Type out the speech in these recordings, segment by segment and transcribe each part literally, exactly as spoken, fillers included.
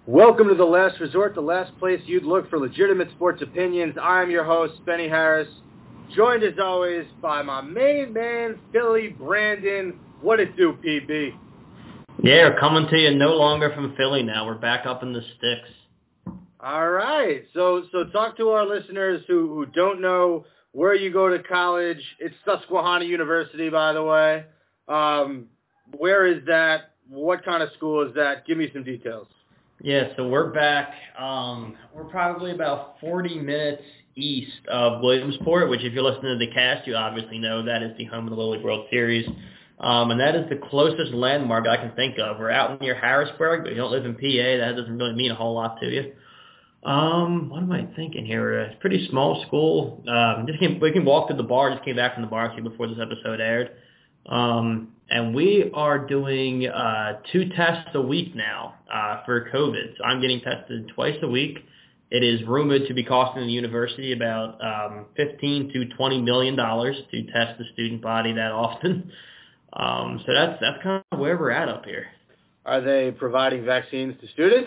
Welcome to The Last Resort, the last place you'd look for legitimate sports opinions. I'm your host, Benny Harris, joined as always by my main man, Philly Brandon. What it do, P B? Yeah, we're coming to you no longer from Philly now. We're back up in the sticks. All right. So so talk to our listeners who, who don't know where you go to college. It's Susquehanna University, by the way. Um, where is that? What kind of school is that? Give me some details. Yeah, so we're back. Um, we're probably about forty minutes east of Williamsport, which if you're listening to the cast, you obviously know that is the home of the Little League World Series. Um, and that is the closest landmark I can think of. We're out near Harrisburg, but you don't live in P A. That doesn't really mean a whole lot to you. Um, what am I thinking here? It's a pretty small school. Um, just came, we can walk to the bar. Just came back from the bar actually before this episode aired. Um, and we are doing uh, two tests a week now uh, for COVID. So I'm getting tested twice a week. It is rumored to be costing the university about um, fifteen to twenty million dollars to test the student body that often. Um, so that's that's kind of where we're at up here. Are they providing vaccines to students?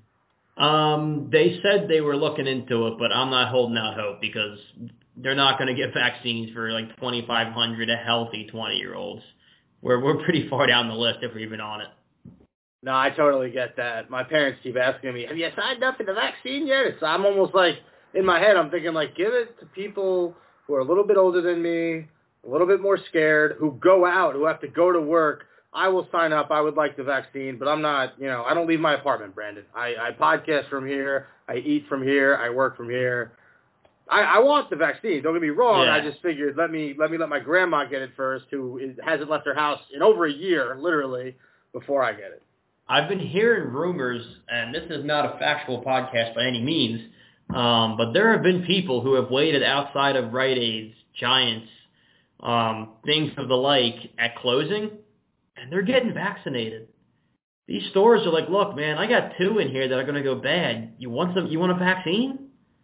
Um, they said they were looking into it, but I'm not holding out hope because they're not going to get vaccines for like twenty-five hundred a healthy twenty-year-olds. We're we're pretty far down the list if we're even on it. No, I totally get that. My parents keep asking me, have you signed up for the vaccine yet? It's, I'm almost like, in my head, I'm thinking like, give it to people who are a little bit older than me, a little bit more scared, who go out, who have to go to work. I will sign up. I would like the vaccine, but I'm not, you know, I don't leave my apartment, Brandon. I, I podcast from here. I eat from here. I work from here. I, I want the vaccine. Don't get me wrong. Yeah. I just figured let me let me let my grandma get it first, who is, hasn't left her house in over a year, literally, before I get it. I've been hearing rumors, and this is not a factual podcast by any means, um, but there have been people who have waited outside of Rite Aids, Giants, um, things of the like at closing, and they're getting vaccinated. These stores are like, look, man, I got two in here that are going to go bad. You want some? You want a vaccine?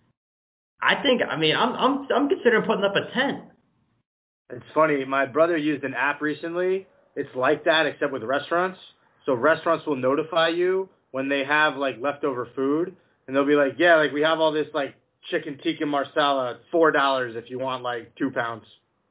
I think, I mean, I'm I'm I'm considering putting up a tent. It's funny. My brother used an app recently. It's like that, except with restaurants. So restaurants will notify you when they have, like, leftover food. And they'll be like, yeah, like, we have all this, like, chicken tikka marsala, four dollars if you want, like, two pounds.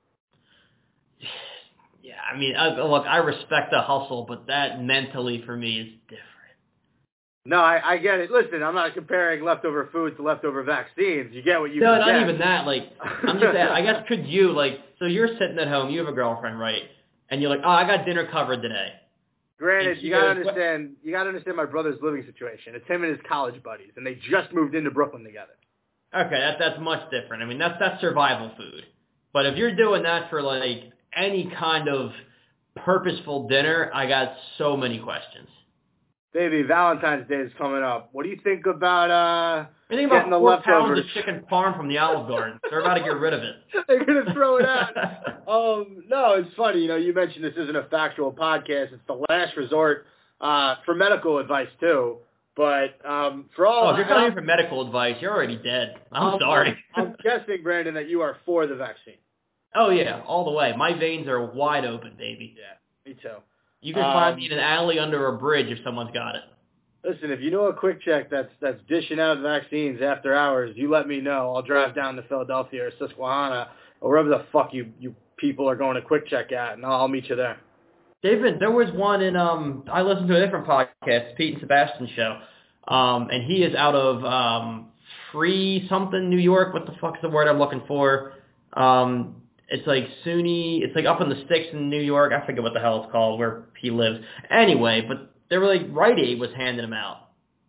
Yeah, I mean, I, look, I respect the hustle, but that mentally for me is different. No, I, I get it. Listen, I'm not comparing leftover food to leftover vaccines. You get what you no, can not get. even that. Like, I'm just at, I guess could you, like, so you're sitting at home, you have a girlfriend, right? And you're like, oh, I got dinner covered today. Granted, you gotta goes, understand, you gotta understand my brother's living situation. It's him and his college buddies, and they just moved into Brooklyn together. Okay, that, that's much different. I mean, that's, that's survival food. But if you're doing that for, like, any kind of purposeful dinner, I got so many questions. Baby, Valentine's Day is coming up. What do you think about uh I think getting about the four leftovers? pounds of chicken parm from the Olive Garden. They're about to get rid of it. They're gonna throw it out. um, no, it's funny. You know, you mentioned this isn't a factual podcast. It's the last resort uh, for medical advice too. But um, for all, oh, if you're coming in for medical advice, you're already dead. I'm um, sorry. I'm guessing, Brandon, that you are for the vaccine. Oh yeah, all the way. My veins are wide open, baby. Yeah, me too. You can um, find me in an alley under a bridge if someone's got it. Listen, if you know a quick check that's that's dishing out vaccines after hours, you let me know. I'll drive down to Philadelphia or Susquehanna or wherever the fuck you, you people are going to quick check at, and I'll, I'll meet you there. David, there was one in, um, I listened to a different podcast, Pete and Sebastian show, um, and he is out of um, Free something, New York. What the fuck's the word I'm looking for? Um, it's like SUNY, it's like up in the sticks in New York. I forget what the hell it's called, where he lives. Anyway, but they were like, Rite Aid was handing them out.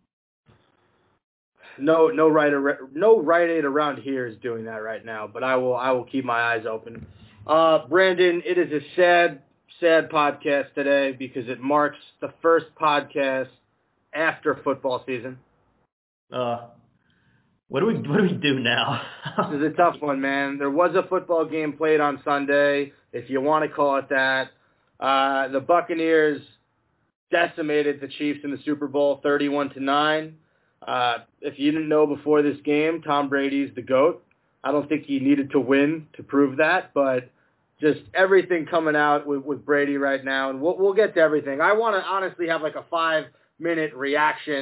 No, no Rite Aid, no Rite Aid around here is doing that right now, but I will, I will keep my eyes open. Uh, Brandon, it is a sad, sad podcast today because it marks the first podcast after football season. Uh, what do we, what do we do now? This is a tough one, man. There was a football game played on Sunday, if you want to call it that. Uh, the Buccaneers decimated the Chiefs in the Super Bowl, thirty-one to nine. Uh, if you didn't know before this game, Tom Brady's the GOAT. I don't think he needed to win to prove that, but just everything coming out with, with Brady right now, and we'll, we'll get to everything. I want to honestly have like a five-minute reaction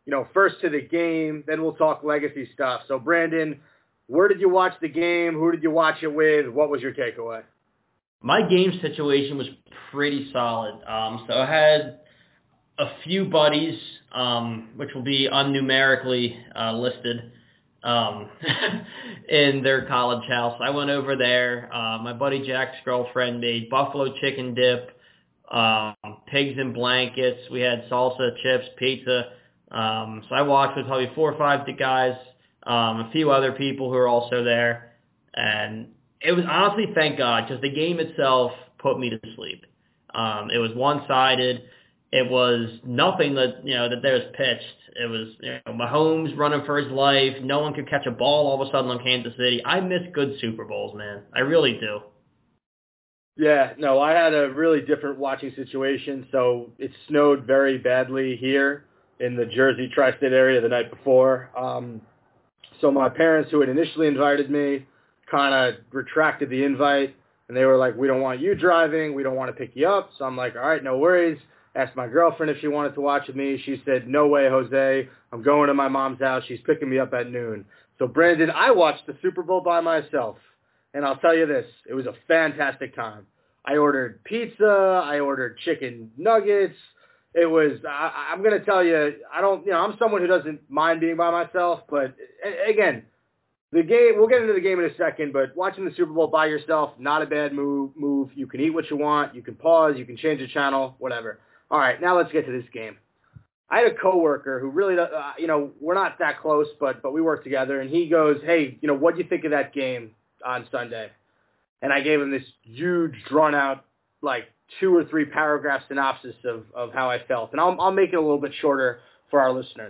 you know, first to the game, then we'll talk legacy stuff. So, Brandon, where did you watch the game? Who did you watch it with? What was your takeaway? My game situation was pretty solid. Um, so I had a few buddies, um, which will be unnumerically uh, listed um, in their college house. I went over there. Uh, my buddy Jack's girlfriend made buffalo chicken dip, um, pigs in blankets. We had salsa, chips, pizza. Um, so I watched with probably four or five guys, um, a few other people who were also there. And it was honestly, thank God, because the game itself put me to sleep. Um, it was one-sided. It was nothing that, you know, that there was pitched. It was, you know, Mahomes running for his life. No one could catch a ball all of a sudden on Kansas City. I miss good Super Bowls, man. I really do. Yeah, no, I had a really different watching situation. So it snowed very badly here in the Jersey tri-state area the night before. Um, so my parents, who had initially invited me, kind of retracted the invite, and they were like, we don't want you driving. We don't want to pick you up. So I'm like, all right, no worries. Asked my girlfriend if she wanted to watch with me. She said, no way, Jose. I'm going to my mom's house. She's picking me up at noon. So, Brandon, I watched the Super Bowl by myself. And I'll tell you this, it was a fantastic time. I ordered pizza. I ordered chicken nuggets. It was, I, I'm going to tell you, I don't, you know, I'm someone who doesn't mind being by myself. But, again, the game, we'll get into the game in a second, but watching the Super Bowl by yourself, not a bad move. move. You can eat what you want. You can pause. You can change the channel, whatever. All right, now let's get to this game. I had a coworker who really, uh, you know, we're not that close, but but we work together, and he goes, hey, you know, what do you think of that game on Sunday? And I gave him this huge, drawn-out, like, two or three paragraph synopsis of, of how I felt. And I'll, I'll make it a little bit shorter for our listeners.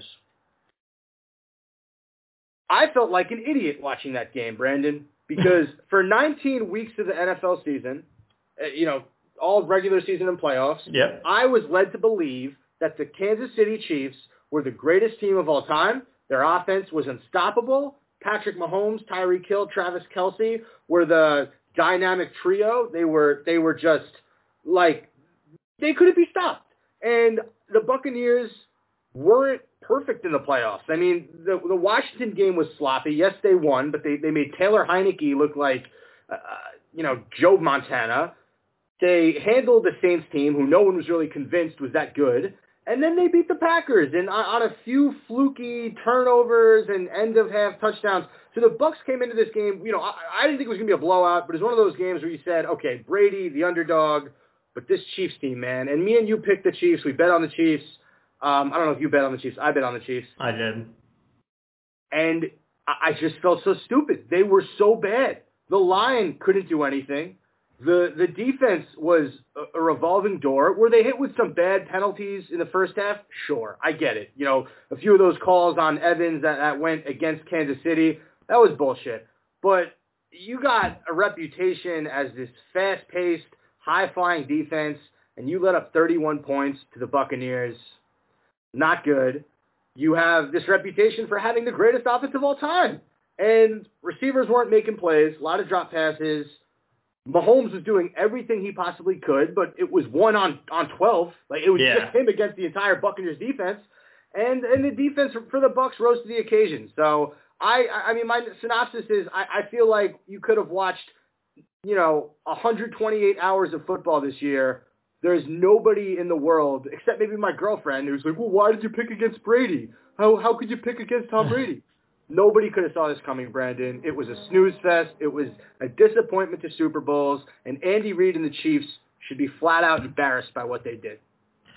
I felt like an idiot watching that game, Brandon, because for nineteen weeks of the N F L season, uh, you know, all regular season and playoffs, yep. I was led to believe that the Kansas City Chiefs were the greatest team of all time. Their offense was unstoppable. Patrick Mahomes, Tyreek Hill, Travis Kelce were the dynamic trio. They were they were just like, they couldn't be stopped. And the Buccaneers weren't perfect in the playoffs. I mean, the the Washington game was sloppy. Yes, they won, but they, they made Taylor Heineke look like, uh, you know, Joe Montana. They handled the Saints team, who no one was really convinced was that good, and then they beat the Packers and on a few fluky turnovers and end-of-half touchdowns. So the Bucs came into this game, you know, I, I didn't think it was going to be a blowout, but it was one of those games where you said, okay, Brady, the underdog, but this Chiefs team, man. And me and you picked the Chiefs. We bet on the Chiefs. Um, I don't know if you bet on the Chiefs. I bet on the Chiefs. I did. And I, I just felt so stupid. They were so bad. The line couldn't do anything. The the defense was a, a revolving door. Were they hit with some bad penalties in the first half? Sure, I get it. You know, a few of those calls on Evans that, that went against Kansas City, that was bullshit. But you got a reputation as this fast-paced, high-flying defense, and you let up thirty-one points to the Buccaneers. Not good. You have this reputation for having the greatest offense of all time. And receivers weren't making plays, a lot of drop passes. Mahomes was doing everything he possibly could, but it was one on, on twelve. Like, it was yeah. just him against the entire Buccaneers defense. And and the defense for the Bucs rose to the occasion. So, I I mean, my synopsis is I, I feel like you could have watched, you know, one hundred twenty-eight hours of football this year. There's nobody in the world, except maybe my girlfriend, who's like, well, why did you pick against Brady? How how could you pick against Tom Brady? Nobody could have saw this coming, Brandon. It was a snooze fest. It was a disappointment to Super Bowls, and Andy Reid and the Chiefs should be flat out embarrassed by what they did.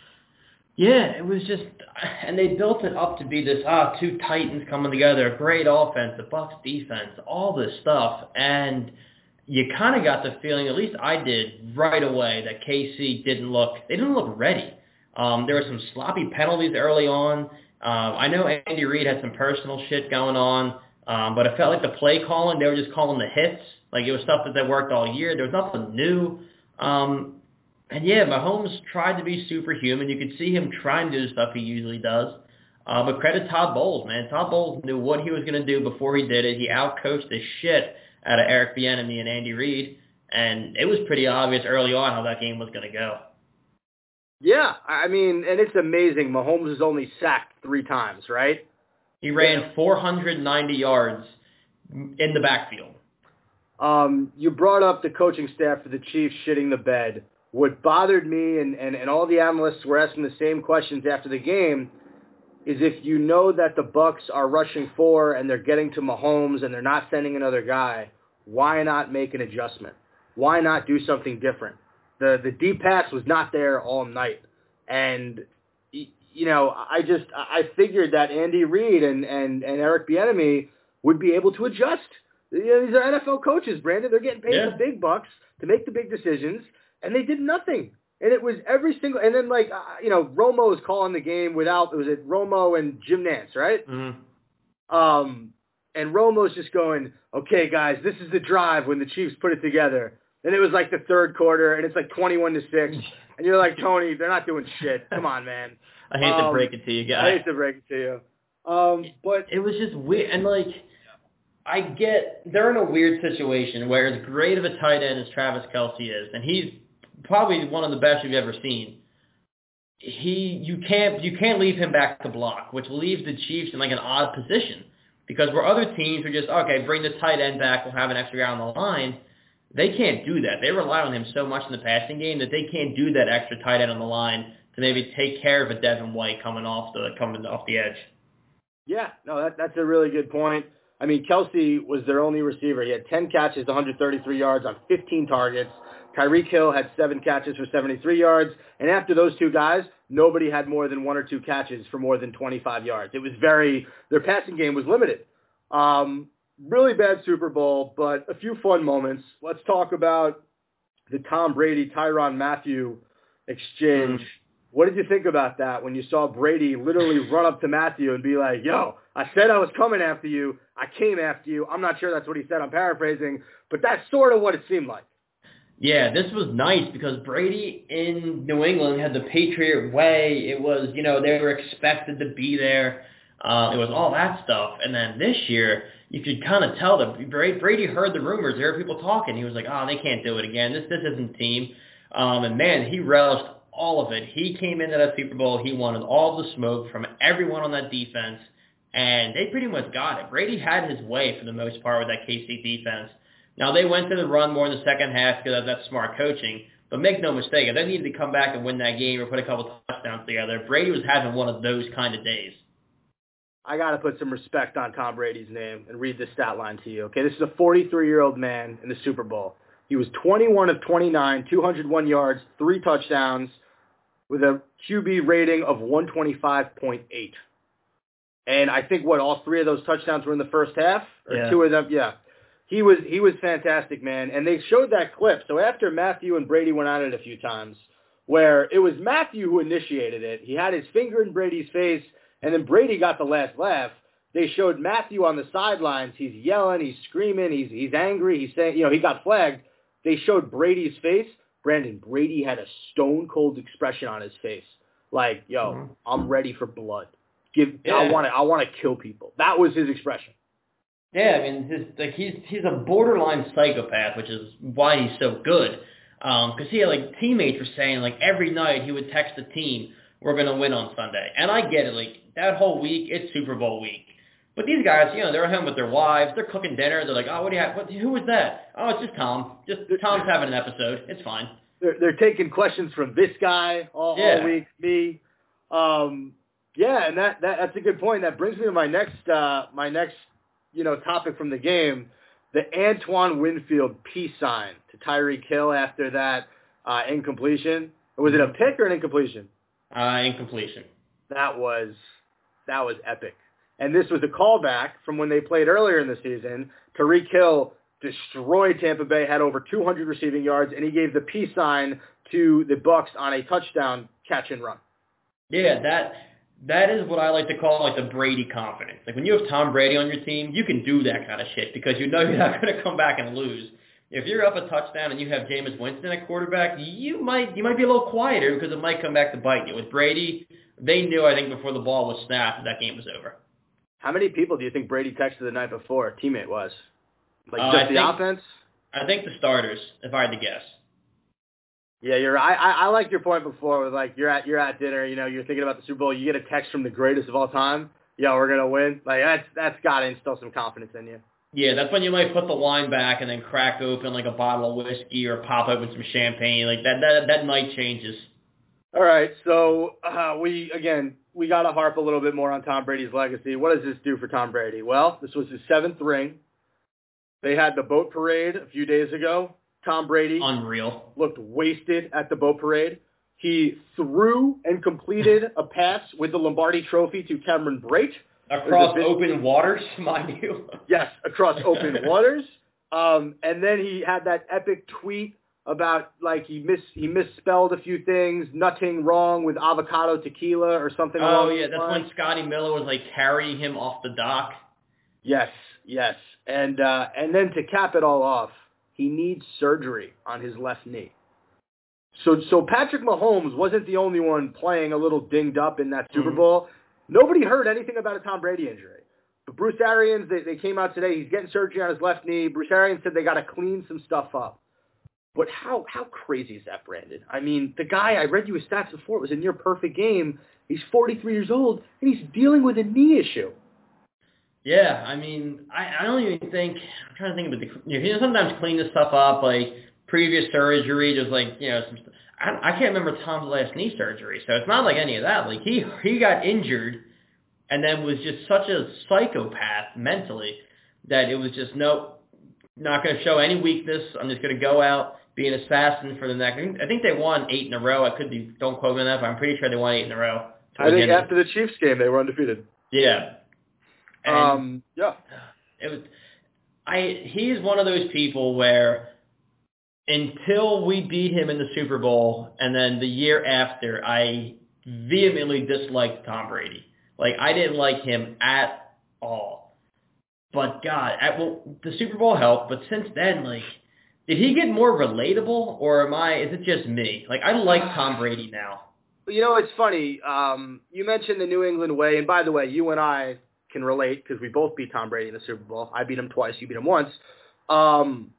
Yeah, it was just, and they built it up to be this, ah, two titans coming together, a great offense, the Bucs defense, all this stuff, and you kind of got the feeling, at least I did, right away, that K C didn't look, they didn't look ready. Um, there were some sloppy penalties early on. Um, I know Andy Reid had some personal shit going on, um, but it felt like the play calling, they were just calling the hits. Like, it was stuff that they worked all year. There was nothing new. Um, and, yeah, Mahomes tried to be superhuman. You could see him trying to do the stuff he usually does. Uh, but credit Todd Bowles, man. Todd Bowles knew what he was going to do before he did it. He outcoached the shit out of Eric Bieniemy and Andy Reid, and it was pretty obvious early on how that game was going to go. Yeah, I mean, and it's amazing. Mahomes was only sacked three times, right? He ran four hundred ninety yards in the backfield. Um, you brought up the coaching staff for the Chiefs shitting the bed. What bothered me, and, and, and all the analysts were asking the same questions after the game, is if you know that the Bucs are rushing four and they're getting to Mahomes and they're not sending another guy, why not make an adjustment? Why not do something different? The the deep pass was not there all night. And, you know, I just, I figured that Andy Reid and, and, and Eric Bieniemy would be able to adjust. You know, these are N F L coaches, Brandon. They're getting paid Yeah. the big bucks to make the big decisions, and they did nothing. And it was every single, and then like, uh, you know, Romo was calling the game without, was it Romo and Jim Nance, right? Mm-hmm. Um, and Romo's just going, okay, guys, this is the drive when the Chiefs put it together. And it was like the third quarter, and it's like twenty-one to six. And you're like, Tony, they're not doing shit. Come on, man. I hate um, to break it to you guys. I hate to break it to you. Um, but it was just weird. And, like, I get they're in a weird situation where as great of a tight end as Travis Kelce is, and he's probably one of the best you've ever seen. He, you can't, you can't leave him back to block, which leaves the Chiefs in like an odd position because where other teams are just okay, bring the tight end back, we'll have an extra guy on the line. They can't do that. They rely on him so much in the passing game that they can't do that extra tight end on the line to maybe take care of a Devin White coming off the coming off the edge. Yeah, no, that, that's a really good point. I mean, Kelce was their only receiver. He had ten catches, one hundred thirty-three yards on fifteen targets. Tyreek Hill had seven catches for seventy-three yards. And after those two guys, nobody had more than one or two catches for more than twenty-five yards. It was very, their passing game was limited. Um, really bad Super Bowl, but a few fun moments. Let's talk about the Tom Brady, Tyrann Mathieu exchange. Mm. What did you think about that when you saw Brady literally run up to Mathieu and be like, yo, I said I was coming after you. I came after you. I'm not sure that's what he said. I'm paraphrasing, but that's sort of what it seemed like. Yeah, this was nice because Brady in New England had the Patriot way. It was, you know, they were expected to be there. Uh, it was all that stuff. And then this year, you could kind of tell that Brady heard the rumors. There were people talking. He was like, oh, they can't do it again. This this isn't the team. Um, and, man, he relished all of it. He came into that Super Bowl. He wanted all the smoke from everyone on that defense. And they pretty much got it. Brady had his way for the most part with that K C defense. Now, they went to the run more in the second half because of that smart coaching. But make no mistake, if they needed to come back and win that game or put a couple touchdowns together, Brady was having one of those kind of days. I got to put some respect on Tom Brady's name and read this stat line to you. Okay, this is a forty-three-year-old man in the Super Bowl. He was twenty-one of twenty-nine, two hundred one yards, three touchdowns, with a Q B rating of one twenty-five point eight. And I think, what, all three of those touchdowns were in the first half? Or yeah. two of them? Yeah. He was he was fantastic, man. And they showed that clip. So after Mathieu and Brady went at it a few times, where it was Mathieu who initiated it. He had his finger in Brady's face, and then Brady got the last laugh. They showed Mathieu on the sidelines. He's yelling, he's screaming, he's he's angry. He's saying, you know, he got flagged. They showed Brady's face. Brandon, Brady had a stone-cold expression on his face. Like, yo, mm-hmm. I'm ready for blood. Give, yeah. I want to I want to kill people. That was his expression. Yeah, I mean, his, like he's he's a borderline psychopath, which is why he's so good. Because um, he had, like, teammates were saying, like, every night he would text the team, we're going to win on Sunday. And I get it. Like, that whole week, it's Super Bowl week. But these guys, you know, they're at home with their wives. They're cooking dinner. They're like, oh, what do you have? What, who was that? Oh, it's just Tom. Just Tom's having an episode. It's fine. They're, they're taking questions from this guy all, yeah. all week, me. Um, yeah, and that, that that's a good point. That brings me to my next uh, my next you know topic from the game, the Antoine Winfield peace sign to Tyreek Hill after that uh, incompletion. Or was it a pick or an incompletion? Uh, incompletion. That was that was epic. And this was a callback from when they played earlier in the season. Tyreek Hill destroyed Tampa Bay, had over two hundred receiving yards, and he gave the peace sign to the Bucs on a touchdown catch and run. Yeah, that that is what I like to call like the Brady confidence. Like when you have Tom Brady on your team, you can do that kind of shit because you know you're not going to come back and lose. If you're up a touchdown and you have Jameis Winston at quarterback, you might you might be a little quieter because it might come back to bite you. With Brady, they knew, I think, before the ball was snapped that game was over. How many people do you think Brady texted the night before? A teammate was? Like uh, just I the think, offense? I think the starters, if I had to guess. Yeah, you're. I, I I like your point before with like you're at you're at dinner, you know, you're thinking about the Super Bowl, you get a text from the greatest of all time. Yeah, we're gonna win. Like that's that's got to instill some confidence in you. Yeah, that's when you might put the wine back and then crack open like a bottle of whiskey or pop open some champagne. Like that that that night changes. All right, so uh, we again we got to harp a little bit more on Tom Brady's legacy. What does this do for Tom Brady? Well, this was his seventh ring. They had the boat parade a few days ago. Tom Brady Unreal. looked wasted at the boat parade. He threw and completed a pass with the Lombardi Trophy to Cameron Brate. Across open waters, mind you. Yes, across open waters. Um, and then he had that epic tweet about like he mis he misspelled a few things, nothing wrong with avocado tequila or something. Oh along yeah, those that's lines. when Scotty Miller was like carrying him off the dock. Yes, yes, and uh, and then to cap it all off, he needs surgery on his left knee. So so Patrick Mahomes wasn't the only one playing a little dinged up in that Super Mm-hmm. Bowl. Nobody heard anything about a Tom Brady injury. But Bruce Arians, they, they came out today. He's getting surgery on his left knee. Bruce Arians said they got to clean some stuff up. But how how crazy is that, Brandon? I mean, the guy, I read you his stats before, it was a near perfect game. He's forty-three years old, and he's dealing with a knee issue. Yeah, I mean, I, I don't even think, I'm trying to think about the, you know, sometimes clean this stuff up, like previous surgery, just like, you know, some stuff. I, I can't remember Tom's last knee surgery, so it's not like any of that. Like, he, he got injured and then was just such a psychopath mentally that it was just, nope, not going to show any weakness. I'm just going to go out, be an assassin for the next. I think, I think they won eight in a row. I could be, don't quote me on that, but I'm pretty sure they won eight in a row. I think after the Chiefs game, they were undefeated. Yeah. And um, yeah. It was, I, he's one of those people where until we beat him in the Super Bowl and then the year after, I vehemently disliked Tom Brady. Like, I didn't like him at all. But, God, at, well, the Super Bowl helped, but since then, like, did he get more relatable, or am I, is it just me? Like, I like Tom Brady now. You know, it's funny. Um, you mentioned the New England way, and by the way, you and I can relate because we both beat Tom Brady in the Super Bowl. I beat him twice. You beat him once. Um,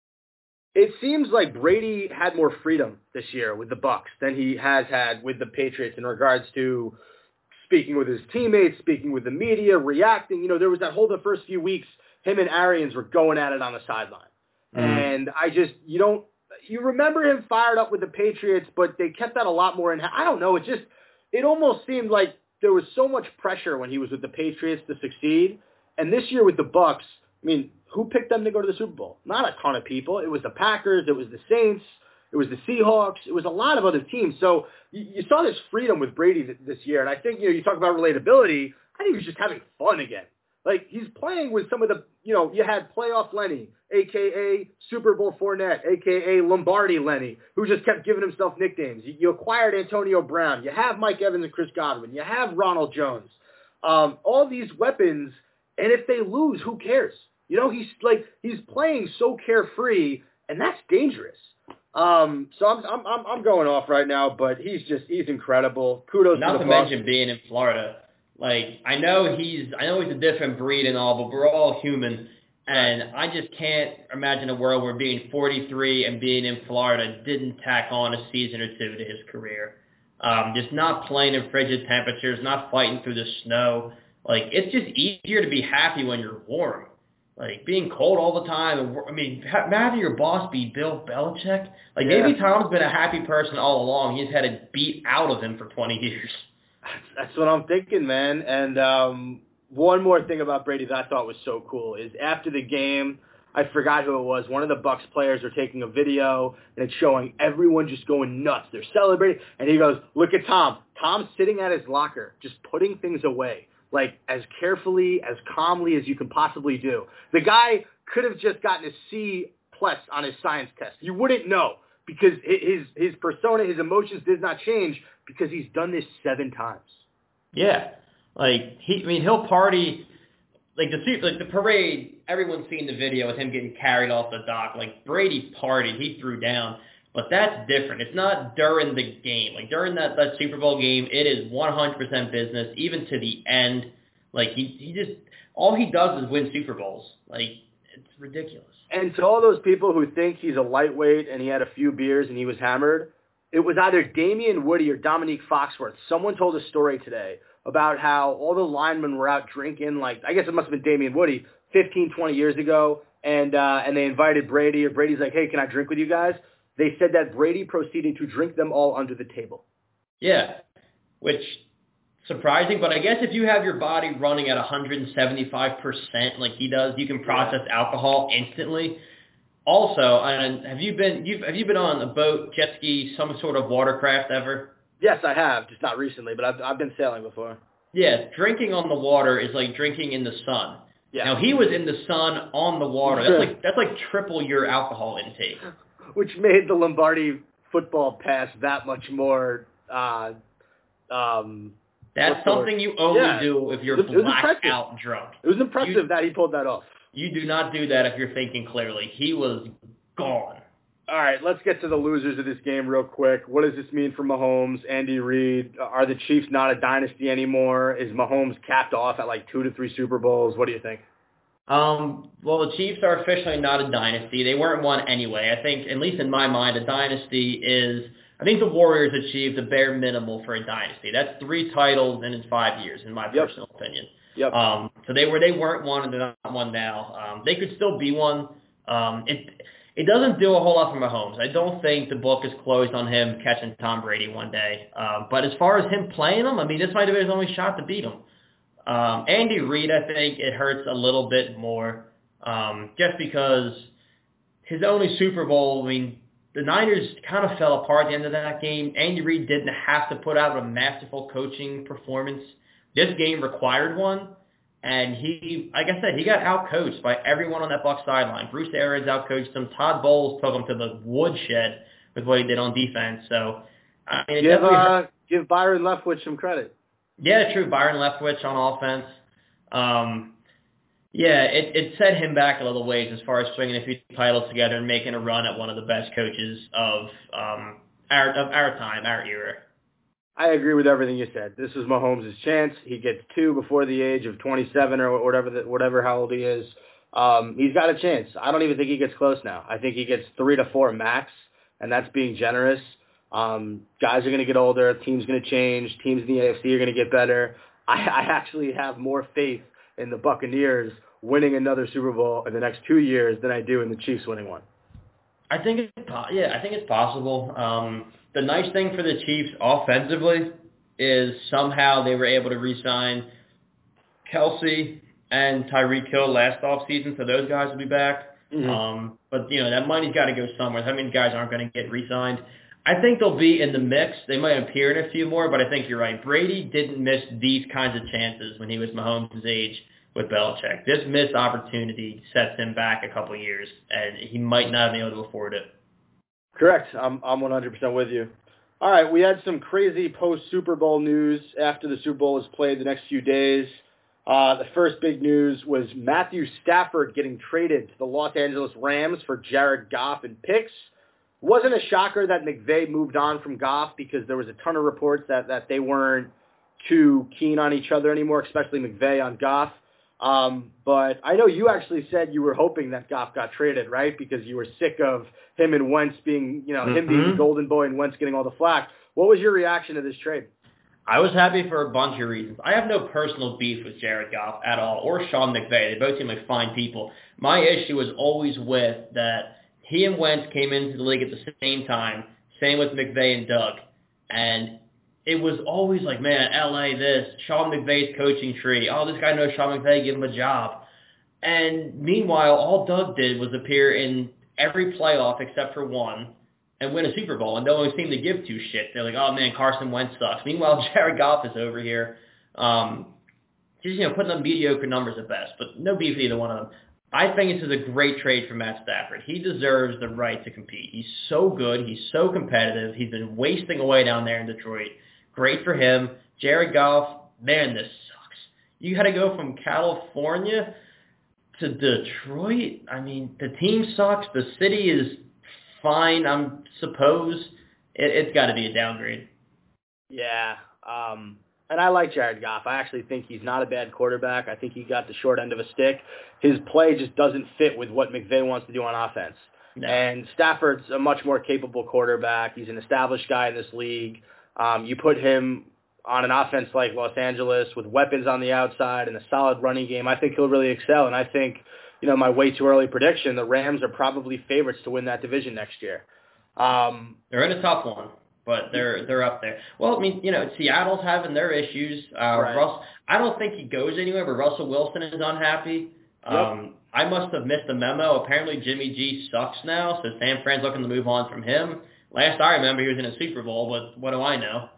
it seems like Brady had more freedom this year with the Bucs than he has had with the Patriots in regards to speaking with his teammates, speaking with the media, reacting. You know, there was that whole the first few weeks, him and Arians were going at it on the sideline. Mm-hmm. And I just, you don't, you remember him fired up with the Patriots, but they kept that a lot more in. I don't know. It just, it almost seemed like there was so much pressure when he was with the Patriots to succeed. And this year with the Bucs, I mean, who picked them to go to the Super Bowl? Not a ton of people. It was the Packers. It was the Saints. It was the Seahawks. It was a lot of other teams. So you, you saw this freedom with Brady th- this year. And I think, you know, you talk about relatability. I think he was just having fun again. Like, he's playing with some of the, you know, you had Playoff Lenny, a k a. Super Bowl Fournette, a k a. Lombardi Lenny, who just kept giving himself nicknames. You, you acquired Antonio Brown. You have Mike Evans and Chris Godwin. You have Ronald Jones. Um, all these weapons, and if they lose, who cares? You know, he's like, he's playing so carefree, and that's dangerous. Um, so I'm, I'm, I'm, I'm going off right now, but he's just, he's incredible. Kudos Not to the to Bucs. mention being in Florida. Like, I know he's, I know he's a different breed and all, but we're all human. And I just can't imagine a world where being forty-three and being in Florida didn't tack on a season or two to his career. Um, just not playing in frigid temperatures, not fighting through the snow. Like, it's just easier to be happy when you're warm. Like, being cold all the time. And, I mean, imagine your boss be Bill Belichick. Like, Yeah. maybe Tom's been a happy person all along. He's had it beat out of him for twenty years. That's what I'm thinking, man. And um, one more thing about Brady that I thought was so cool is after the game, I forgot who it was. One of the Bucs players are taking a video, and it's showing everyone just going nuts. They're celebrating, and he goes, "Look at Tom. Tom's sitting at his locker, just putting things away, like as carefully, as calmly as you can possibly do." The guy could have just gotten a C plus on his science test. You wouldn't know because his his persona, his emotions did not change because he's done this seven times. Yeah, like he, I mean, he'll party like the like the parade. Everyone's seen the video with him getting carried off the dock. Like Brady partied, he threw down, but that's different. It's not during the game. Like during that that Super Bowl game, it is one hundred percent business, even to the end. Like he he just all he does is win Super Bowls. Like it's ridiculous. And to all those people who think he's a lightweight and he had a few beers and he was hammered, it was either Damian Woody or Dominique Foxworth. Someone told a story today about how all the linemen were out drinking, like, I guess it must have been Damian Woody, fifteen, twenty years ago, and uh, and they invited Brady, or Brady's like, hey, can I drink with you guys? They said that Brady proceeded to drink them all under the table. Yeah, which, surprising, but I guess if you have your body running at one hundred seventy-five percent like he does, you can process alcohol instantly. Also, and have you been you've, have you been on a boat, jet ski, some sort of watercraft ever? Yes, I have, just not recently, but I've I've been sailing before. Yeah, drinking on the water is like drinking in the sun. Yeah. Now he was in the sun on the water. That's like that's like triple your alcohol intake. Which made the Lombardi football pass that much more. Uh, um, that's something you only yeah. do if you're blacked out drunk. It was impressive you, that he pulled that off. You do not do that if you're thinking clearly. He was gone. All right, let's get to the losers of this game real quick. What does this mean for Mahomes, Andy Reid? Are the Chiefs not a dynasty anymore? Is Mahomes capped off at like two to three Super Bowls? What do you think? Um, well, the Chiefs are officially not a dynasty. They weren't one anyway. I think, at least in my mind, a dynasty is, I think the Warriors achieved the bare minimal for a dynasty. That's three titles in five years, in my yep. personal opinion. Yep. Um, so they were, they weren't one, and they're not one now. Um, they could still be one. Um, it, It doesn't do a whole lot for Mahomes. I don't think the book is closed on him catching Tom Brady one day. Um, but as far as him playing him, I mean, this might have been his only shot to beat him. Um, Andy Reid, I think it hurts a little bit more um, just because his only Super Bowl, I mean, the Niners kind of fell apart at the end of that game. Andy Reid didn't have to put out a masterful coaching performance. This game required one. And he, like I said, he got outcoached by everyone on that Bucs sideline. Bruce Arians outcoached him. Todd Bowles took him to the woodshed with what he did on defense. So, I mean, it give, definitely uh, hurt. give Byron Leftwich some credit. Yeah, true. Byron Leftwich on offense. Um, yeah, it, it set him back a little ways as far as stringing a few titles together and making a run at one of the best coaches of um, our of our time, our era. I agree with everything you said. This is Mahomes' chance. He gets two before the age of twenty-seven or whatever, the, whatever how old he is. Um, he's got a chance. I don't even think he gets close now. I think he gets three to four max, and that's being generous. Um, guys are going to get older. Teams going to change. Teams in the A F C are going to get better. I, I actually have more faith in the Buccaneers winning another Super Bowl in the next two years than I do in the Chiefs winning one. I think it's yeah, I think it's possible. Um, the nice thing for the Chiefs offensively is somehow they were able to re-sign Kelsey and Tyreek Hill last offseason, so those guys will be back. Mm-hmm. Um, but you know that money's got to go somewhere. That means guys aren't going to get re-signed. I think they'll be in the mix. They might appear in a few more, but I think you're right. Brady didn't miss these kinds of chances when he was Mahomes' age with Belichick. This missed opportunity sets him back a couple of years, and he might not be able to afford it. Correct. I'm I'm one hundred percent with you. All right, we had some crazy post-Super Bowl news after the Super Bowl was played the next few days. Uh, the first big news was Matthew Stafford getting traded to the Los Angeles Rams for Jared Goff and picks. Wasn't a shocker that McVay moved on from Goff because there was a ton of reports that, that they weren't too keen on each other anymore, especially McVay on Goff. Um, but I know you actually said you were hoping that Goff got traded, right? Because you were sick of him and Wentz being, you know, mm-hmm. him being the golden boy and Wentz getting all the flack. What was your reaction to this trade? I was happy for a bunch of reasons. I have no personal beef with Jared Goff at all, or Sean McVay. They both seem like fine people. My issue was always with that he and Wentz came into the league at the same time, same with McVay and Doug. And it was always like, man, L A this, Sean McVay's coaching tree. Oh, this guy knows Sean McVay, give him a job. And meanwhile, all Doug did was appear in every playoff except for one and win a Super Bowl. And no one seemed to give two shits. They're like, oh, man, Carson Wentz sucks. Meanwhile, Jared Goff is over here um, just, you know, putting up mediocre numbers at best. But no beef with either one of them. I think this is a great trade for Matt Stafford. He deserves the right to compete. He's so good. He's so competitive. He's been wasting away down there in Detroit. Great for him. Jared Goff, man, this sucks. You got to go from California to Detroit. I mean, the team sucks. The city is fine, I suppose. It, it's got to be a downgrade. Yeah, um, and I like Jared Goff. I actually think he's not a bad quarterback. I think he got the short end of a stick. His play just doesn't fit with what McVay wants to do on offense. No. And Stafford's a much more capable quarterback. He's an established guy in this league. Um, you put him on an offense like Los Angeles with weapons on the outside and a solid running game, I think he'll really excel. And I think, you know, my way too early prediction, the Rams are probably favorites to win that division next year. Um, they're in a tough one, but they're they're up there. Well, I mean, you know, Seattle's having their issues. Uh, right. Russ, I don't think he goes anywhere, but Russell Wilson is unhappy. Yep. Um, I must have missed the memo. Apparently Jimmy G sucks now, so San Fran's looking to move on from him. Last I remember, he was in a Super Bowl, but what do I know?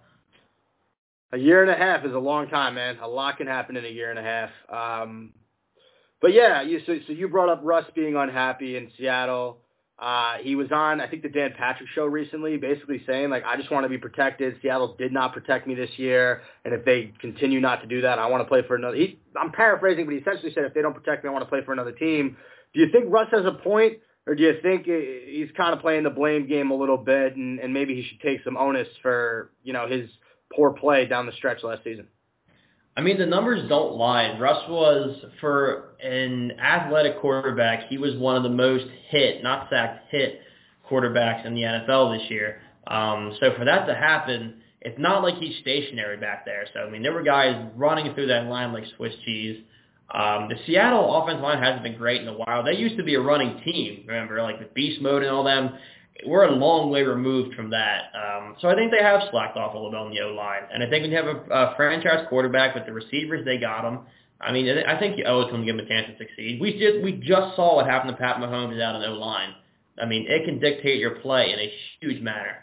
A year and a half is a long time, man. A lot can happen in a year and a half. Um, but, yeah, you, so, so you brought up Russ being unhappy in Seattle. Uh, he was on, I think, the Dan Patrick show recently, basically saying, like, I just want to be protected. Seattle did not protect me this year, and if they continue not to do that, I want to play for another. He, I'm paraphrasing, but he essentially said, if they don't protect me, I want to play for another team. Do you think Russ has a point, or do you think he's kind of playing the blame game a little bit, and, and maybe he should take some onus for, you know, his poor play down the stretch last season? I mean, the numbers don't lie. Russ was, for an athletic quarterback, he was one of the most hit, not sacked, hit quarterbacks in the N F L this year. Um, so for that to happen, it's not like he's stationary back there. So, I mean, there were guys running through that line like Swiss cheese. Um, the Seattle offensive line hasn't been great in a while. They used to be a running team, remember, like with Beast Mode and all them. We're a long way removed from that. Um, so I think they have slacked off a little bit on the O-line. And I think when you have a, a franchise quarterback with the receivers, they got them. I mean, I think you owe it to them to give them a chance to succeed. We just, we just saw what happened to Pat Mahomes without an O-line. I mean, it can dictate your play in a huge manner.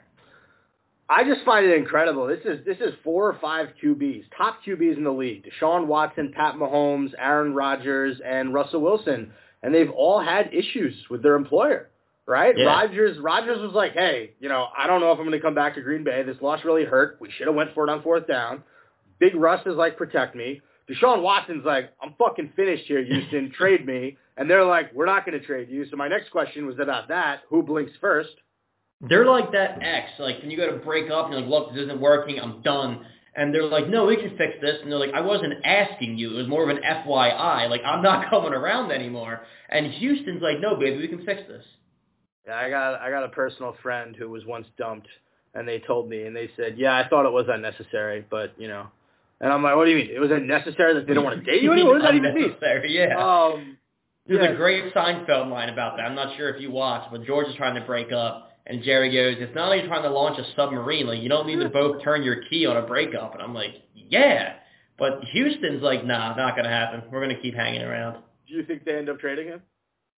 I just find it incredible. This is this is four or five Q Bs, top Q Bs in the league. Deshaun Watson, Pat Mahomes, Aaron Rodgers, and Russell Wilson. And they've all had issues with their employer. Right? Yeah. Rodgers Rodgers was like, hey, you know, I don't know if I'm going to come back to Green Bay. This loss really hurt. We should have went for it on fourth down. Big Russ is like, protect me. Deshaun Watson's like, I'm fucking finished here, Houston. Trade me. And they're like, we're not going to trade you. So my next question was about that. Who blinks first? They're like that ex. Like, when you go to break up and you're like, look, this isn't working. I'm done. And they're like, no, we can fix this. And they're like, I wasn't asking you. It was more of an F Y I. Like, I'm not coming around anymore. And Houston's like, no, baby, we can fix this. Yeah, I got I got a personal friend who was once dumped, and they told me, and they said, yeah, I thought it was unnecessary, but, you know. And I'm like, what do you mean? It was unnecessary that they don't want to date you anymore? What does that even mean? Yeah. Um, There's yeah. a great Seinfeld line about that. I'm not sure if you watched, but George is trying to break up, and Jerry goes, it's not like you're trying to launch a submarine. Like, you don't need to both turn your key on a breakup. And I'm like, yeah. But Houston's like, nah, not going to happen. We're going to keep hanging around. Do you think they end up trading him?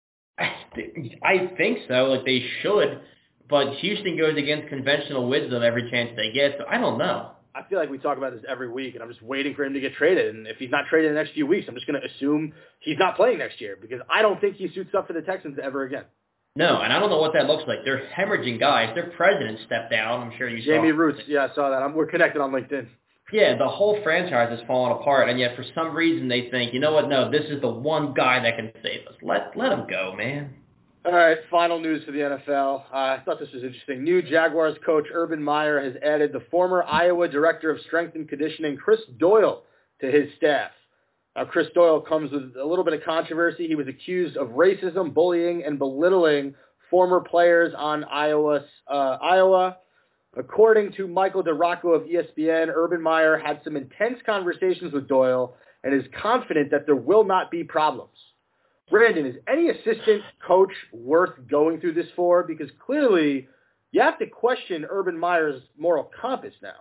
I think so. Like, they should. But Houston goes against conventional wisdom every chance they get, so I don't know. I feel like we talk about this every week, and I'm just waiting for him to get traded. And if he's not traded in the next few weeks, I'm just going to assume he's not playing next year because I don't think he suits up for the Texans ever again. No, and I don't know what that looks like. They're hemorrhaging guys. Their president stepped down. I'm sure you saw. Jamie Roots. Yeah, I saw that. I'm, we're connected on LinkedIn. Yeah, the whole franchise is falling apart, and yet for some reason they think, you know what, no, this is the one guy that can save us. Let let him go, man. All right, final news for the N F L. Uh, I thought this was interesting. New Jaguars coach Urban Meyer has added the former Iowa Director of Strength and Conditioning, Chris Doyle, to his staff. Now, Chris Doyle comes with a little bit of controversy. He was accused of racism, bullying, and belittling former players on Iowa. Uh, Iowa. According to Michael DeRocco of E S P N, Urban Meyer had some intense conversations with Doyle and is confident that there will not be problems. Brandon, is any assistant coach worth going through this for? Because clearly you have to question Urban Meyer's moral compass now.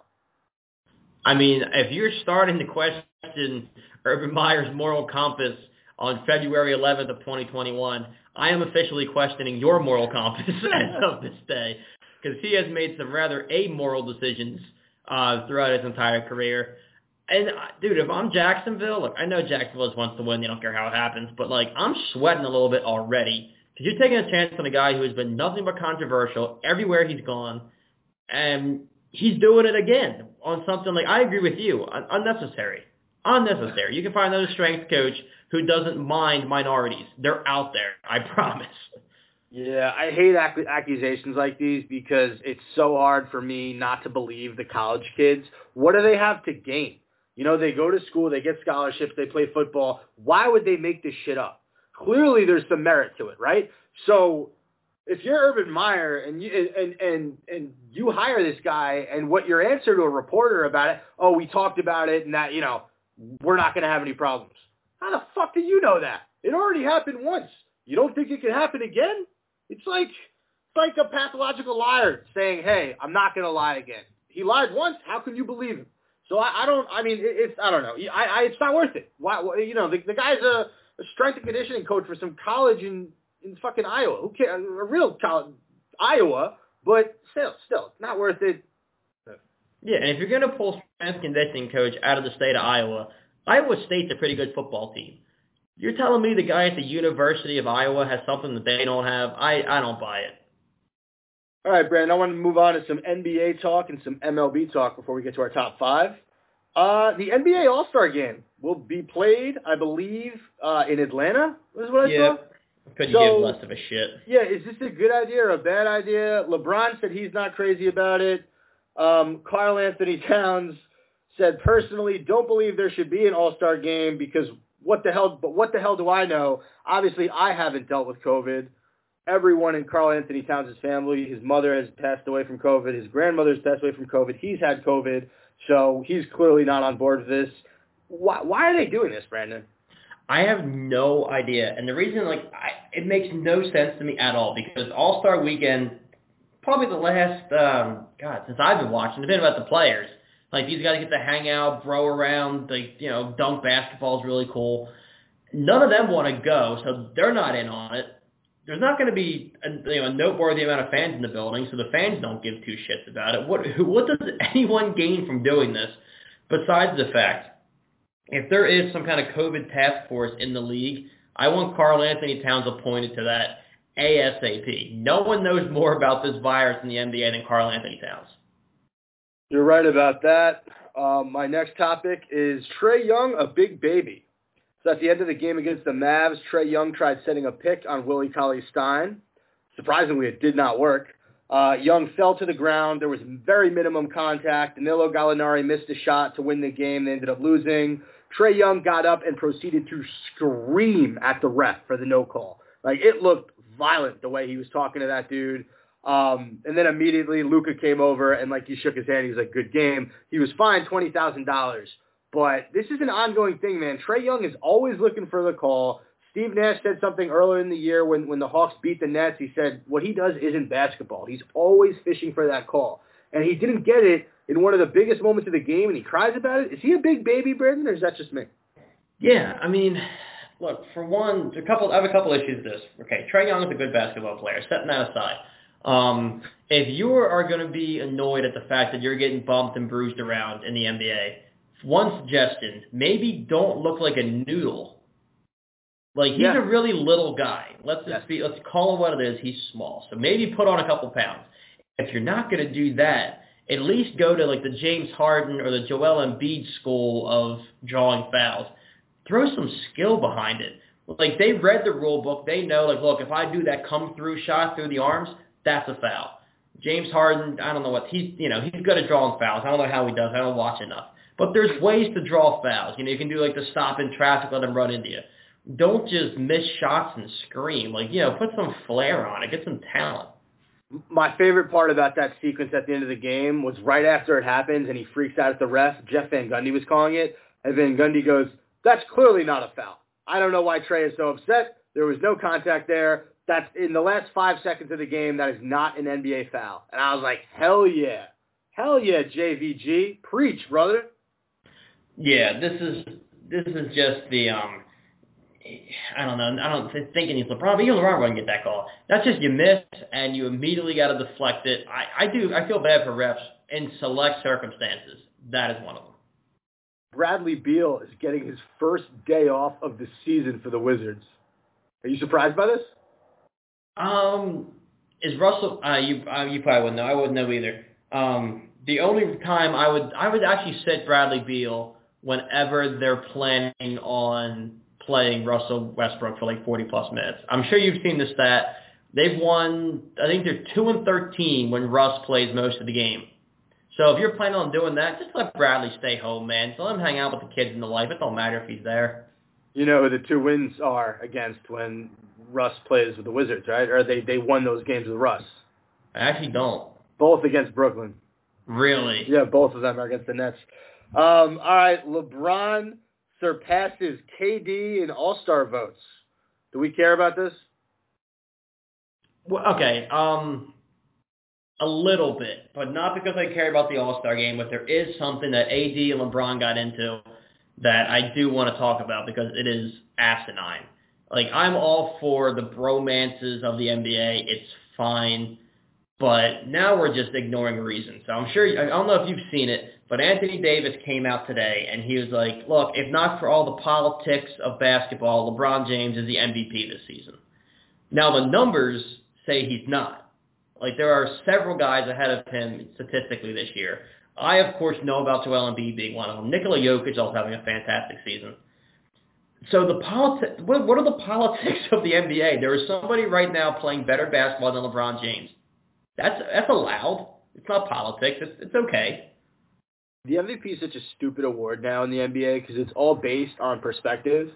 I mean, if you're starting to question Urban Meyer's moral compass on February eleventh of twenty twenty-one, I am officially questioning your moral compass as of this day. Because he has made some rather amoral decisions uh, throughout his entire career. And, uh, dude, if I'm Jacksonville, look, I know Jacksonville just wants to win. They don't care how it happens. But, like, I'm sweating a little bit already. Because you're taking a chance on a guy who has been nothing but controversial everywhere he's gone. And he's doing it again on something like, I agree with you, un- unnecessary. Unnecessary. You can find another strength coach who doesn't mind minorities. They're out there, I promise. Yeah, I hate ac- accusations like these because it's so hard for me not to believe the college kids. What do they have to gain? You know, they go to school, they get scholarships, they play football. Why would they make this shit up? Clearly there's some merit to it, right? So if you're Urban Meyer and you and and and you hire this guy, and what your answer to a reporter about it, oh, we talked about it, and that you know we're not going to have any problems. How the fuck do you know that? It already happened once. You don't think it can happen again? It's like it's like a pathological liar saying, "Hey, I'm not going to lie again." He lied once. How can you believe him? So I, I don't. I mean, it, it's I don't know. I, I it's not worth it. Why? You know, the, the guy's a, a strength and conditioning coach for some college in. in fucking Iowa. Who cares? A real college, Iowa, but still, still, not worth it. Yeah, and if you're going to pull strength conditioning coach out of the state of Iowa, Iowa State's a pretty good football team. You're telling me the guy at the University of Iowa has something that they don't have? I, I don't buy it. All right, Brandon, I want to move on to some N B A talk and some M L B talk before we get to our top five. Uh, the N B A All-Star Game will be played, I believe, uh, in Atlanta, is what I yeah. saw. Couldn't so, give less of a shit. Yeah, is this a good idea or a bad idea? LeBron said he's not crazy about it. Um, Karl Anthony Towns said, personally, don't believe there should be an All-Star game because what the hell, but what the hell do I know? Obviously, I haven't dealt with COVID. Everyone in Karl Anthony Towns' family, his mother has passed away from COVID. His grandmother has passed away from COVID. He's had COVID, so he's clearly not on board with this. Why, why are they doing this, Brandon? I have no idea. And the reason, like, I, it makes no sense to me at all because All-Star Weekend, probably the last, um, God, since I've been watching, it's been about the players. Like, these guys get to hang out, bro around, like, you know, dunk basketball is really cool. None of them want to go, so they're not in on it. There's not going to be a, you know, a noteworthy amount of fans in the building, so the fans don't give two shits about it. What, what does anyone gain from doing this besides the fact if there is some kind of COVID task force in the league, I want Karl Anthony Towns appointed to that ASAP. No one knows more about this virus in the N B A than Karl Anthony Towns. You're right about that. Um, my next topic is Trae Young, a big baby. So at the end of the game against the Mavs, Trae Young tried setting a pick on Willie Cauley-Stein. Surprisingly, it did not work. Uh, Young fell to the ground. There was very minimum contact. Danilo Gallinari missed a shot to win the game. They ended up losing. Trae Young got up and proceeded to scream at the ref for the no call. Like, it looked violent the way he was talking to that dude. Um, and then immediately Luka came over and, like, he shook his hand. He was like, good game. He was fined twenty thousand dollars. But this is an ongoing thing, man. Trae Young is always looking for the call. Steve Nash said something earlier in the year when, when the Hawks beat the Nets. He said what he does isn't basketball. He's always fishing for that call. And he didn't get it in one of the biggest moments of the game, and he cries about it. Is he a big baby, Brandon, or is that just me? Yeah, I mean, look, for one, a couple. I have a couple issues with this. Okay, Trae Young is a good basketball player. Setting that aside, um, if you are going to be annoyed at the fact that you're getting bumped and bruised around in the N B A, one suggestion, maybe don't look like a noodle. Like, he's yeah. a really little guy. Let's just yeah. be, let's call him what it is. He's small. So maybe put on a couple pounds. If you're not going to do that, at least go to like the James Harden or the Joel Embiid school of drawing fouls. Throw some skill behind it. Like, they read the rule book. They know, like, look, if I do that come-through shot through the arms, that's a foul. James Harden, I don't know what, he's, you know, he's good at drawing fouls. I don't know how he does. I don't watch enough. But there's ways to draw fouls. You know, you can do like the stop in traffic, let them run into you. Don't just miss shots and scream. Like, you know, put some flair on it. Get some talent. My favorite part about that sequence at the end of the game was right after it happens and he freaks out at the ref. Jeff Van Gundy was calling it. And Van Gundy goes, that's clearly not a foul. I don't know why Trae is so upset. There was no contact there. That's in the last five seconds of the game. That is not an N B A foul. And I was like, hell yeah. Hell yeah, J V G. Preach, brother. Yeah, this is this is just the um I don't know. I don't think he's LeBron, but even LeBron wouldn't get that call. That's just you miss and you immediately got to deflect it. I, I do. I feel bad for refs in select circumstances. That is one of them. Bradley Beal is getting his first day off of the season for the Wizards. Are you surprised by this? Um, is Russell? Uh, you uh, you probably wouldn't know. I wouldn't know either. Um, the only time I would I would actually sit Bradley Beal whenever they're planning on playing Russell Westbrook for like forty plus minutes. I'm sure you've seen the stat. They've won, I think they're two and thirteen when Russ plays most of the game. So if you're planning on doing that, just let Bradley stay home, man. Just let him hang out with the kids in the life. It don't matter if he's there. You know who the two wins are against when Russ plays with the Wizards, right? Or they, they won those games with Russ. I actually don't. Both against Brooklyn. Really? Yeah, both of them are against the Nets. Um, all right, LeBron surpasses K D in All-Star votes. Do we care about this? Well, okay, um, a little bit, but not because I care about the All-Star game, but there is something that A D and LeBron got into that I do want to talk about because it is asinine. Like, I'm all for the bromances of the N B A. It's fine. But now we're just ignoring reason. So I'm sure, I don't know if you've seen it, but Anthony Davis came out today and he was like, look, if not for all the politics of basketball, LeBron James is the M V P this season. Now the numbers say he's not. Like, there are several guys ahead of him statistically this year. I, of course, know about Joel Embiid being one of them. Nikola Jokic also having a fantastic season. So the politi- what, what are the politics of the N B A? There is somebody right now playing better basketball than LeBron James. That's that's allowed. It's not politics. It's it's okay. The M V P is such a stupid award now in the N B A because it's all based on perspective.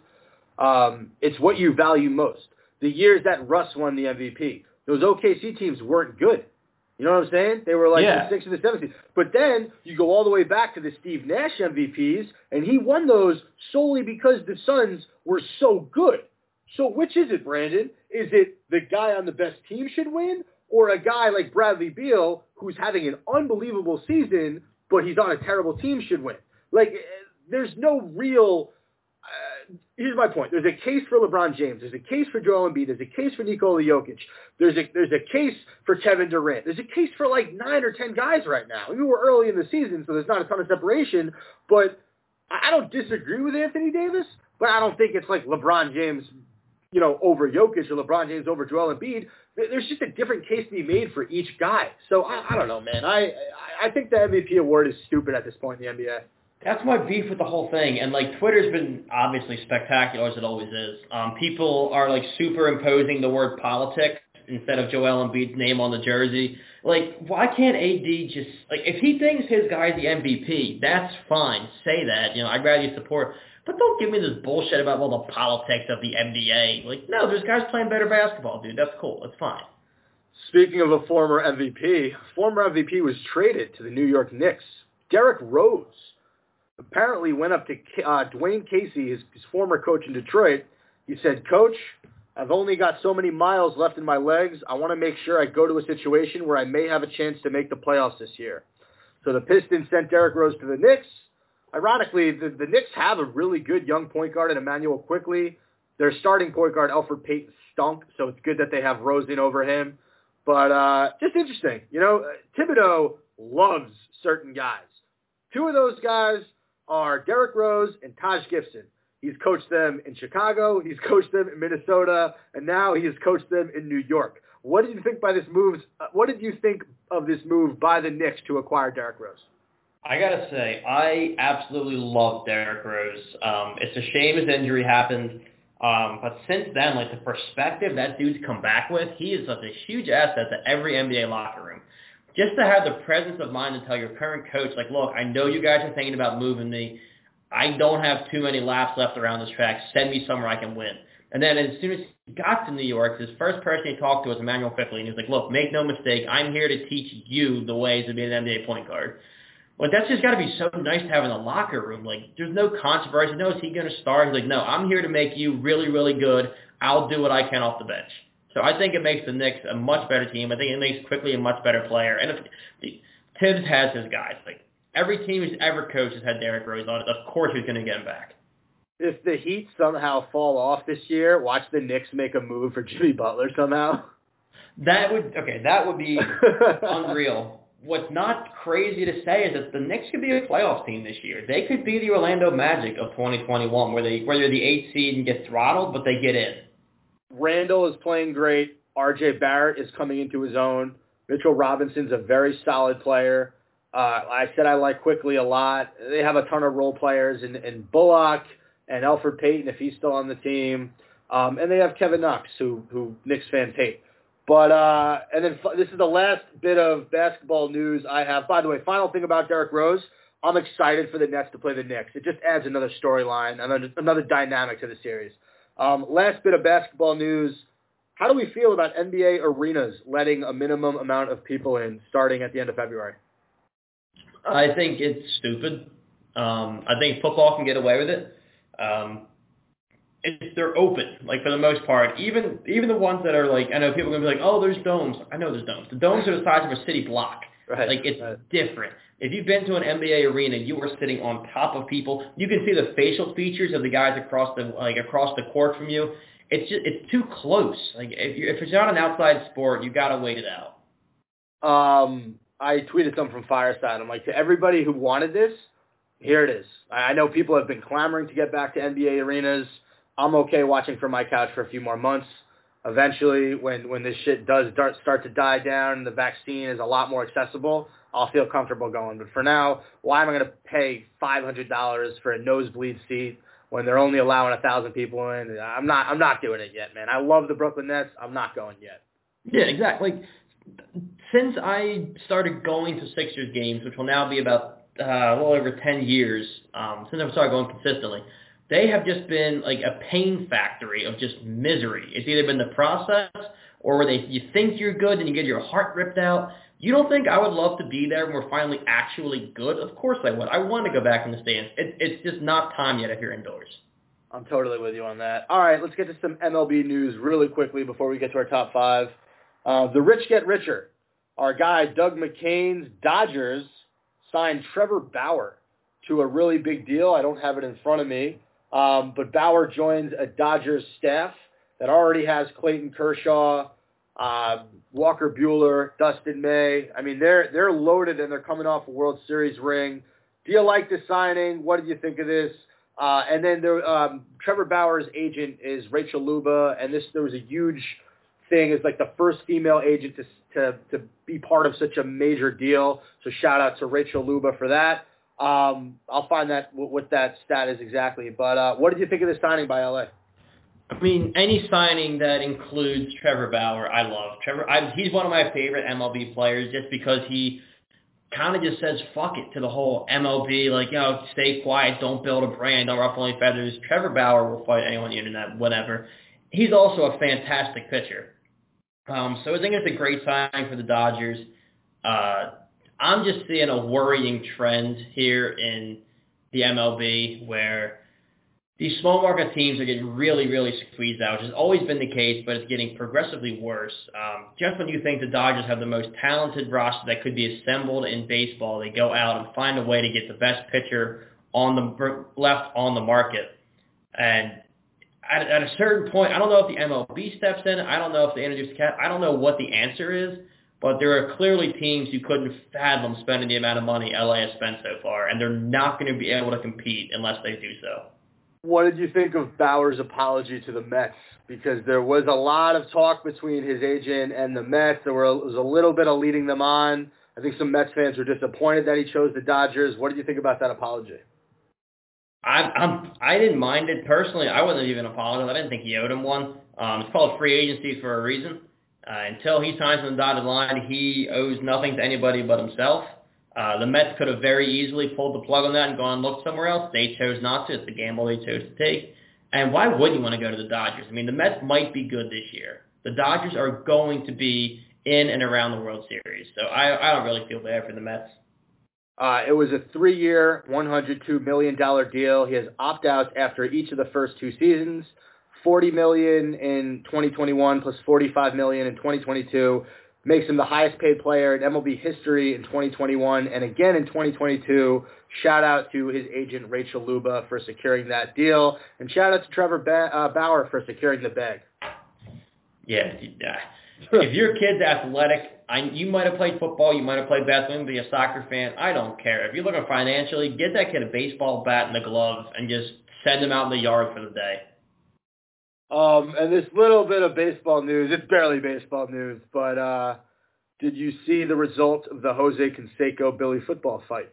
Um, it's what you value most. The years that Russ won the M V P, those O K C teams weren't good. You know what I'm saying? They were like Yeah. the sixth and the seventh. But then you go all the way back to the Steve Nash M V Ps, and he won those solely because the Suns were so good. So which is it, Brandon? Is it the guy on the best team should win? Or a guy like Bradley Beal, who's having an unbelievable season, but he's on a terrible team, should win. Like, there's no real... Uh, here's my point. There's a case for LeBron James. There's a case for Joel Embiid. There's a case for Nikola Jokic. There's a there's a case for Kevin Durant. There's a case for like nine or ten guys right now. I mean, we're early in the season, so there's not a ton of separation, but I don't disagree with Anthony Davis, but I don't think it's like LeBron James, you know, over Jokic or LeBron James over Joel Embiid. There's just a different case to be made for each guy. So I, I don't know, man. I I think the M V P award is stupid at this point in the N B A. That's my beef with the whole thing. And, like, Twitter's been obviously spectacular, as it always is. Um, people are, like, superimposing the word politics instead of Joel Embiid's name on the jersey. Like, why can't A D just, like, if he thinks his guy's the M V P, that's fine. Say that. You know, I'd rather you support. But don't give me this bullshit about all the politics of the N B A. Like, no, there's guys playing better basketball, dude. That's cool. That's fine. Speaking of a former M V P, former M V P was traded to the New York Knicks. Derrick Rose apparently went up to uh, Dwayne Casey, his, his former coach in Detroit. He said, "Coach, I've only got so many miles left in my legs. I want to make sure I go to a situation where I may have a chance to make the playoffs this year." So the Pistons sent Derrick Rose to the Knicks. Ironically, the, the Knicks have a really good young point guard in Emmanuel Quickley. Their starting point guard, Elfrid Payton, stunk, so it's good that they have Rose in over him. But uh, just interesting. You know, Thibodeau loves certain guys. Two of those guys are Derrick Rose and Taj Gibson. He's coached them in Chicago, he's coached them in Minnesota, and now he has coached them in New York. What did you think by this move? Uh, what did you think of this move by the Knicks to acquire Derrick Rose? I gotta say, I absolutely love Derrick Rose. Um, it's a shame his injury happened, um, but since then, like the perspective that dude's come back with, he is such a huge asset to every N B A locker room. Just to have the presence of mind to tell your current coach, like, look, I know you guys are thinking about moving me. I don't have too many laps left around this track. Send me somewhere I can win. And then as soon as he got to New York, his first person he talked to was Emmanuel Quickley, and he was like, look, make no mistake, I'm here to teach you the ways of being an N B A point guard. Like, that's just got to be so nice to have in the locker room. Like, there's no controversy. No, is he going to start? He's like, no, I'm here to make you really, really good. I'll do what I can off the bench. So I think it makes the Knicks a much better team. I think it makes Quickley a much better player. And if Tibbs has his guys. Like, every team he's ever coached has had Derrick Rose on it. Of course he's going to get him back. If the Heat somehow fall off this year, watch the Knicks make a move for Jimmy Butler somehow. That would, okay, that would be unreal. What's not crazy to say is that the Knicks could be a playoff team this year. They could be the Orlando Magic of twenty twenty-one, where they where they're the eighth seed and get throttled, but they get in. Randall is playing great. R J Barrett is coming into his own. Mitchell Robinson's a very solid player. Uh, I said I like Quickley a lot. They have a ton of role players in, in Bullock and Elfrid Payton if he's still on the team. Um, and they have Kevin Knox, who, who Knicks fans hate. But, uh, and then f- this is the last bit of basketball news I have. By the way, final thing about Derrick Rose, I'm excited for the Nets to play the Knicks. It just adds another storyline, another, another dynamic to the series. Um, last bit of basketball news, How do we feel about N B A arenas letting a minimum amount of people in starting at the end of February? I think it's stupid. Um, I think football can get away with it. Um, it's, they're open, like, for the most part. Even even the ones that are, like, I know people are going to be like, oh, there's domes. I know there's domes. The domes are the size of a city block. Right. Like, it's right. different. If you've been to an N B A arena, you are sitting on top of people. You can see the facial features of the guys across the like across the court from you. It's just it's too close. Like, if, you, if it's not an outside sport, you got to wait it out. Um, I tweeted something from Fireside. I'm like, to everybody who wanted this, here it is. I know people have been clamoring to get back to N B A arenas. I'm okay watching from my couch for a few more months. Eventually, when, when this shit does start, start to die down and the vaccine is a lot more accessible, I'll feel comfortable going. But for now, why am I going to pay five hundred dollars for a nosebleed seat when they're only allowing one thousand people in? I'm not I'm not doing it yet, man. I love the Brooklyn Nets. I'm not going yet. Yeah, exactly. Like, since I started going to Sixers games, which will now be about uh, a little over ten years, um, since I started going consistently, they have just been like a pain factory of just misery. It's either been the process or where they you think you're good and you get your heart ripped out. You don't think I would love to be there when we're finally actually good? Of course I would. I want to go back in the stands. It, it's just not time yet if you're indoors. I'm totally with you on that. All right, let's get to some M L B news really quickly before we get to our top five. Uh, the rich get richer. Our guy, Doug McCain's Dodgers, signed Trevor Bauer to a really big deal. I don't have it in front of me. Um, but Bauer joins a Dodgers staff that already has Clayton Kershaw, uh, Walker Buehler, Dustin May. I mean, they're they're loaded and they're coming off a World Series ring. Do you like this signing? What did you think of this? Uh, and then there, um, Trevor Bauer's agent is Rachel Luba, and this there was a huge thing. It's like the first female agent to to to be part of such a major deal. So shout out to Rachel Luba for that. Um, I'll find that what that stat is exactly. But uh, what did you think of this signing by L A? I mean, any signing that includes Trevor Bauer, I love. Trevor, I, he's one of my favorite M L B players just because he kind of just says fuck it to the whole M L B, like, you know, stay quiet, don't build a brand, don't ruffle any feathers. Trevor Bauer will fight anyone on the internet, whatever. He's also a fantastic pitcher. Um, so I think it's a great sign for the Dodgers. Uh, I'm just seeing a worrying trend here in the M L B where these small market teams are getting really, really squeezed out, which has always been the case, but it's getting progressively worse. Um, just when you think the Dodgers have the most talented roster that could be assembled in baseball, they go out and find a way to get the best pitcher on the left on the market. And at, at a certain point, I don't know if the M L B steps in. I don't know if they introduce the cap. I don't know what the answer is, but there are clearly teams who couldn't fathom spending the amount of money L A has spent so far, and they're not going to be able to compete unless they do so. What did you think of Bauer's apology to the Mets? Because there was a lot of talk between his agent and the Mets. There were, was a little bit of leading them on. I think some Mets fans were disappointed that he chose the Dodgers. What did you think about that apology? I I'm, I didn't mind it personally. I wasn't even apologizing. I didn't think he owed him one. Um, it's called free agency for a reason. Uh, until he signs on the dotted line, he owes nothing to anybody but himself. Uh, the Mets could have very easily pulled the plug on that and gone and looked somewhere else. They chose not to. It's the gamble they chose to take. And why would you want to go to the Dodgers? I mean, the Mets might be good this year. The Dodgers are going to be in and around the World Series. So I, I don't really feel bad for the Mets. Uh, it was a three-year, one hundred two million dollars deal. He has opt-outs after each of the first two seasons, forty million dollars in twenty twenty-one plus forty-five million dollars in twenty twenty-two. Makes him the highest paid player in M L B history in twenty twenty-one and again in twenty twenty-two. Shout out to his agent, Rachel Luba, for securing that deal. And shout out to Trevor ba- uh, Bauer for securing the bag. Yeah. If your kid's athletic, I, you might have played football, you might have played basketball, be a soccer fan. I don't care. If you're looking financially, get that kid a baseball bat and a glove and just send him out in the yard for the day. Um, and this little bit of baseball news, it's barely baseball news, but uh, did you see the result of the Jose Canseco Billy football fight?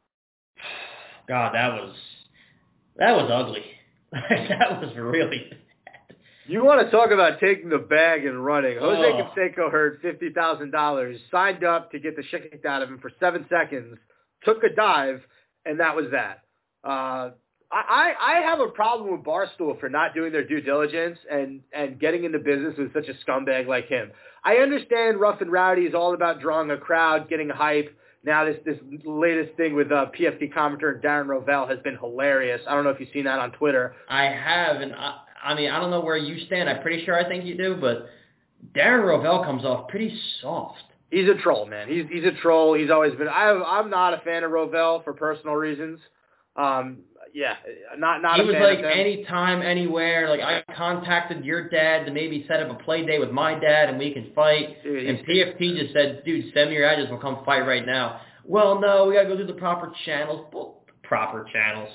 God, that was that was ugly. That was really bad. You want to talk about taking the bag and running. Jose oh. Canseco heard fifty thousand dollars, signed up to get the shit kicked out of him for seven seconds, took a dive, and that was that. Uh, I, I have a problem with Barstool for not doing their due diligence and, and getting into business with such a scumbag like him. I understand Rough and Rowdy is all about drawing a crowd, getting hype. Now this this latest thing with uh, P F T commentator Darren Rovell has been hilarious. I don't know if you've seen that on Twitter. I have, and I, I mean, I don't know where you stand. I'm pretty sure I think you do, but Darren Rovell comes off pretty soft. He's a troll, man. He's he's a troll. He's always been. I I'm not a fan of Rovell for personal reasons. Um, yeah, not not. He a was fan like of him. anytime, anywhere. Like I contacted your dad to maybe set up a play day with my dad and we can fight. Dude, and P F T just said, "Dude, send me your address. We'll come fight right now." Well, no, we gotta go through the proper channels. Well, proper channels.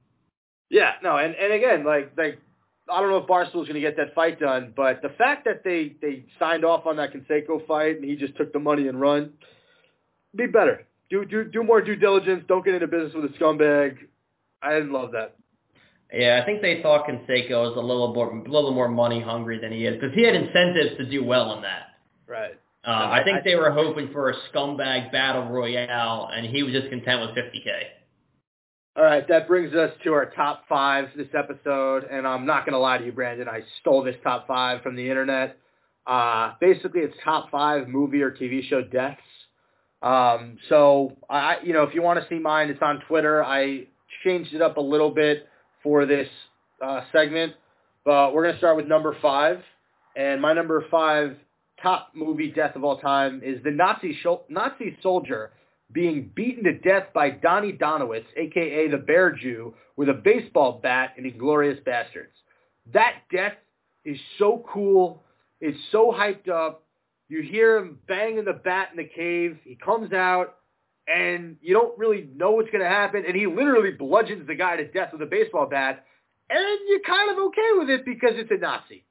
Yeah, no, and and again, like like I don't know if Barstool's going to get that fight done, but the fact that they they signed off on that Canseco fight and he just took the money and run, be better. Do do do more due diligence. Don't get into business with a scumbag. I didn't love that. Yeah, I think they thought Canseco was a little more, a little more money hungry than he is because he had incentives to do well in that. Right. Uh, no, I think I, they were hoping for a scumbag battle royale, and he was just content with fifty K. All right, that brings us to our top five this episode, and I'm not going to lie to you, Brandon. I stole this top five from the internet. Uh, basically, it's top five movie or T V show deaths. Um, so, I, you know, if you want to see mine, it's on Twitter. I changed it up a little bit for this uh, segment, but we're going to start with number five. And my number five top movie death of all time is the Nazi sho- Nazi soldier being beaten to death by Donnie Donowitz, a k a the Bear Jew, with a baseball bat in Inglourious Bastards. That death is so cool. It's so hyped up. You hear him banging the bat in the cave. He comes out, and you don't really know what's going to happen, and he literally bludgeons the guy to death with a baseball bat, and you're kind of okay with it because it's a Nazi.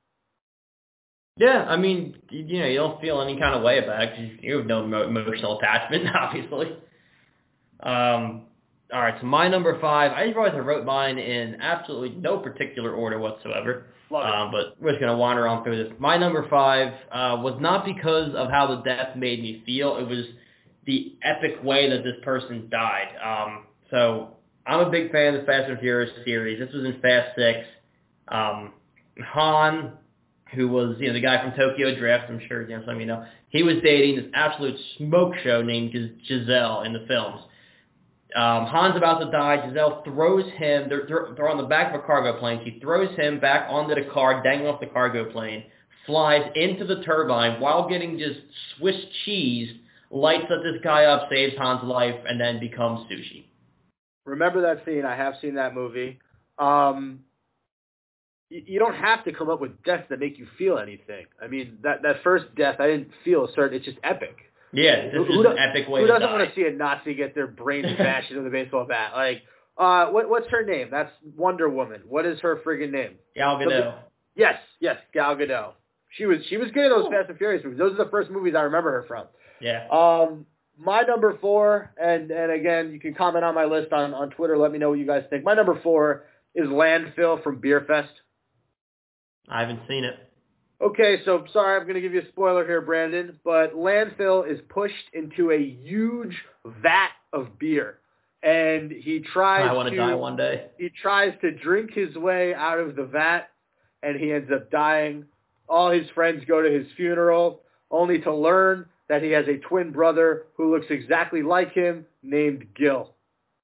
Yeah, I mean, you know, you don't feel any kind of way about it because you have no emotional attachment, obviously. Um, all right, so my number five, I realized I wrote mine in absolutely no particular order whatsoever. Love it. Um, but we're just going to wander on through this. My number five uh, was not because of how the death made me feel. It was the epic way that this person died. Um, so I'm a big fan of the Fast and Furious series. This was in Fast Six. Um, Han, who was, you know, the guy from Tokyo Drift, I'm sure, you know, some of you know, he was dating this absolute smoke show named Giselle in the films. Um, Han's about to die. Giselle throws him, they're, they're on the back of a cargo plane. She throws him back onto the car, dangling off the cargo plane, flies into the turbine while getting just Swiss cheese, lights up this guy up, saves Han's life, and then becomes sushi. Remember that scene. I have seen that movie. Um, you, you don't have to come up with deaths that make you feel anything. I mean, that, that first death, I didn't feel a certain, it's just epic. Yeah, this who, is an epic way to die. Who doesn't die. want to see a Nazi get their brains bashed with a baseball bat? Like, uh, what, what's her name? That's Wonder Woman. What is her friggin' name? Gal Gadot. Yes, yes, Gal Gadot. She was she was good in those Fast and Furious movies. Those are the first movies I remember her from. Yeah. Um, my number four, and, and again, you can comment on my list on, on Twitter. Let me know what you guys think. My number four is Landfill from Beer Fest. I haven't seen it. Okay, so sorry, I'm going to give you a spoiler here, Brandon, but Landfill is pushed into a huge vat of beer, and he tries I want to to die one day. He tries to drink his way out of the vat, and he ends up dying. All his friends go to his funeral, only to learn that he has a twin brother who looks exactly like him, named Gil.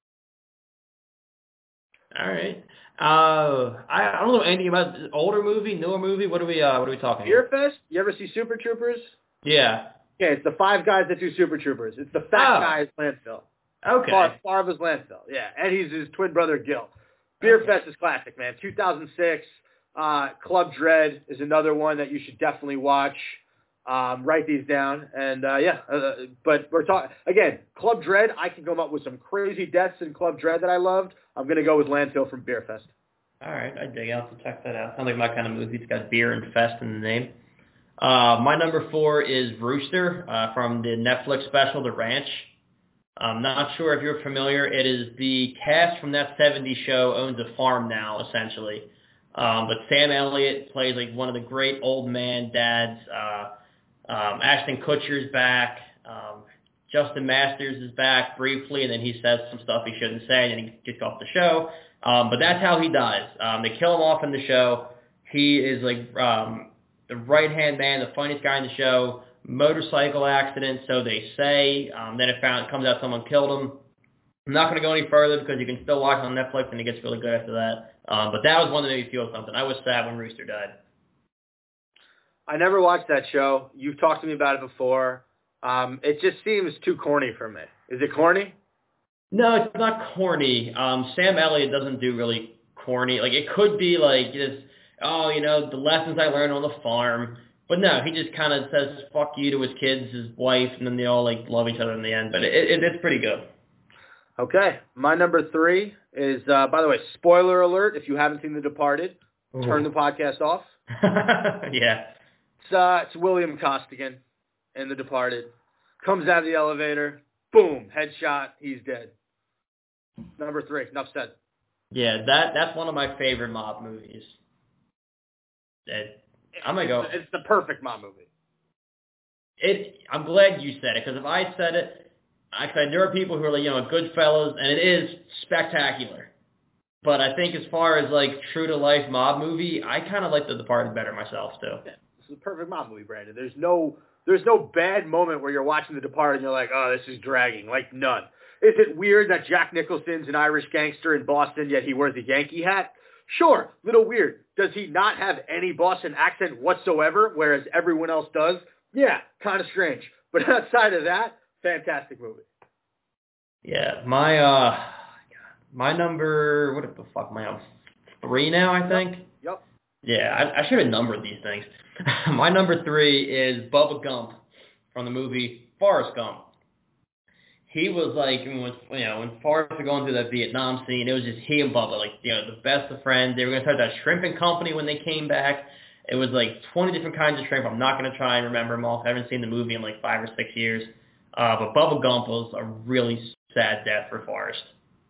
All right. Uh, I, I don't know anything about this older movie, newer movie. What are we? Uh, what are we talking? Beer Fest? You ever see Super Troopers? Yeah. Yeah, it's the five guys that do Super Troopers. It's the fat Oh. guy's Landfill. Okay. Far, Farva's Landfill. Yeah, and he's his twin brother Gil. Beer Okay. Fest is classic, man. two thousand six. Uh, Club Dread is another one that you should definitely watch. Um, write these down, and uh, yeah. Uh, but we're talking again. Club Dread. I can come up with some crazy deaths in Club Dread that I loved. I'm gonna go with Landfill from Beer Fest. All right, I dig. I'll have to check that out. Sounds like my kind of movie. It's got beer and fest in the name. Uh, my number four is Rooster uh, from the Netflix special, The Ranch. I'm not sure if you're familiar. It is the cast from that seventies show owns a farm now, essentially. Um, but Sam Elliott plays like one of the great old man dads. Uh, um, Ashton Kutcher's back. Um, Justin Masters is back briefly, and then he says some stuff he shouldn't say, and then he gets off the show. Um, but that's how he dies. Um, they kill him off in the show. He is like um, the right-hand man, the funniest guy in the show. Motorcycle accident, so they say. Um, then it found it comes out someone killed him. I'm not going to go any further because you can still watch it on Netflix and it gets really good after that. Um, but that was one that made me feel something. I was sad when Rooster died. I never watched that show. You've talked to me about it before. Um, it just seems too corny for me. Is it corny? No, it's not corny. Um, Sam Elliott doesn't do really corny. Like, it could be like this, oh, you know, the lessons I learned on the farm. But no, he just kind of says fuck you to his kids, his wife, and then they all, like, love each other in the end. But it, it, it's pretty good. Okay. My number three is, uh, by the way, spoiler alert, if you haven't seen The Departed, Ooh. Turn the podcast off. Yeah. It's, uh, it's William Costigan in The Departed. Comes out of the elevator. Boom. Headshot. He's dead. Number three. Enough said. Yeah, that that's one of my favorite mob movies. It, I'm going to go. It's the perfect mob movie. It. I'm glad you said it, because if I said it, I said there are people who are like, you know, Goodfellas, and it is spectacular. But I think as far as, like, true-to-life mob movie, I kind of like The Departed better myself, too. Yeah, this is the perfect mob movie, Brandon. There's no there's no bad moment where you're watching The Departed and you're like, oh, this is dragging. Like, none. Is it weird that Jack Nicholson's an Irish gangster in Boston, yet he wears a Yankee hat? Sure, little weird. Does he not have any Boston accent whatsoever, whereas everyone else does? Yeah, kind of strange. But outside of that, fantastic movie. Yeah, my uh, my number, what the fuck am I on? Three now, I think? Yep. Yeah, I, I should have numbered these things. My number three is Bubba Gump from the movie Forrest Gump. He was like, when, you know, when Forrest was going through that Vietnam scene, it was just he and Bubba, like, you know, the best of friends. They were going to start that shrimping company when they came back. It was like twenty different kinds of shrimp. I'm not going to try and remember them all. I haven't seen the movie in like five or six years. Uh, but Bubba Gump was a really sad death for Forrest.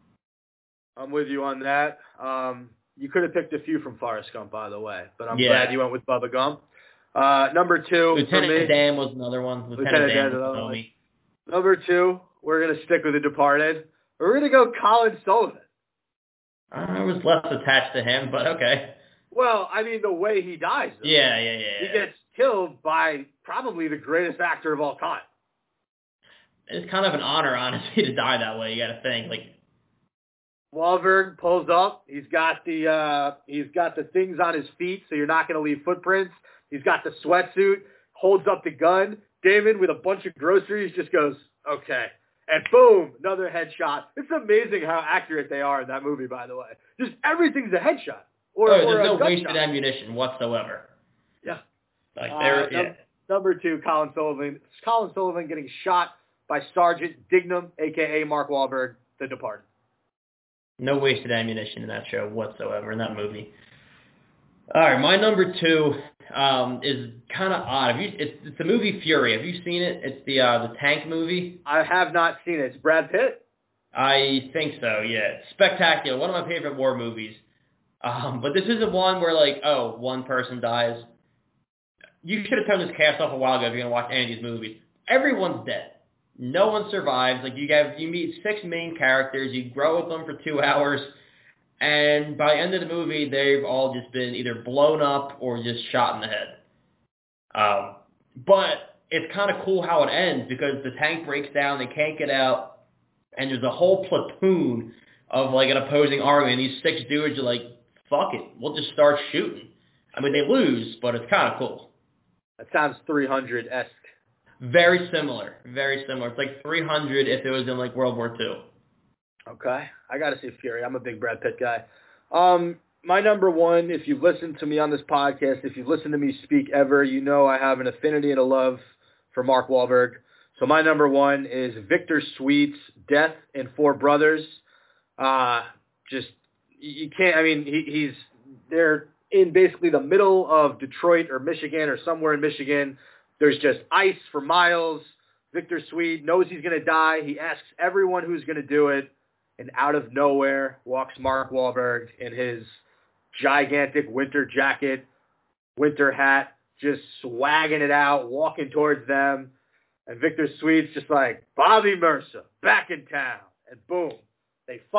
I'm with you on that. Um, you could have picked a few from Forrest Gump, by the way, but I'm yeah. glad you went with Bubba Gump. Uh, number two, Lieutenant for me, Dan was another one. Lieutenant, Lieutenant Dan, Dan was the homie. Number two, we're going to stick with The Departed. We're going to go Colin Sullivan. I was less attached to him, but okay. Well, I mean, the way he dies. Though. Yeah, yeah, yeah. He yeah. gets killed by probably the greatest actor of all time. It's kind of an honor, honestly, to die that way. You got to think, like. Wahlberg pulls up. He's got the uh, he's got the things on his feet, so you're not going to leave footprints. He's got the sweatsuit. Holds up the gun. Damon, with a bunch of groceries, just goes, okay. And boom, another headshot. It's amazing how accurate they are in that movie, by the way. Just everything's a headshot. Or, oh, or there's a no wasted shot. ammunition whatsoever. Yeah. Like uh, there, yeah. Num- number two, Colin Sullivan. Colin Sullivan getting shot by Sergeant Dignam, a k a. Mark Wahlberg, The Departed. No wasted ammunition in that show whatsoever, in that movie. All right, my number two um, is kind of odd. Have you, it's, it's the movie Fury. Have you seen it? It's the uh, the tank movie. I have not seen it. It's Brad Pitt? I think so, yeah. It's spectacular. One of my favorite war movies. Um, but this isn't one where, like, oh, one person dies. You should have turned this cast off a while ago if you're going to watch any of these movies. Everyone's dead. No one survives. Like, you have, you meet six main characters. You grow with them for two hours. And by the end of the movie, they've all just been either blown up or just shot in the head. Um, but it's kind of cool how it ends because the tank breaks down, they can't get out, and there's a whole platoon of, like, an opposing army, and these six dudes are like, fuck it, we'll just start shooting. I mean, they lose, but it's kind of cool. That sounds three hundred-esque. Very similar. Very similar. It's like three hundred if it was in, like, World War Two. Okay. I got to see Fury. I'm a big Brad Pitt guy. Um, my number one, if you've listened to me on this podcast, if you've listened to me speak ever, you know I have an affinity and a love for Mark Wahlberg. So my number one is Victor Sweet's Death in Four Brothers. Uh, just, you can't, I mean, he, he's, they're in basically the middle of Detroit or Michigan or somewhere in Michigan. There's just ice for miles. Victor Sweet knows he's going to die. He asks everyone who's going to do it. And out of nowhere walks Mark Wahlberg in his gigantic winter jacket, winter hat, just swagging it out, walking towards them. And Victor Sweet's just like, Bobby Mercer, back in town. And boom, they fight.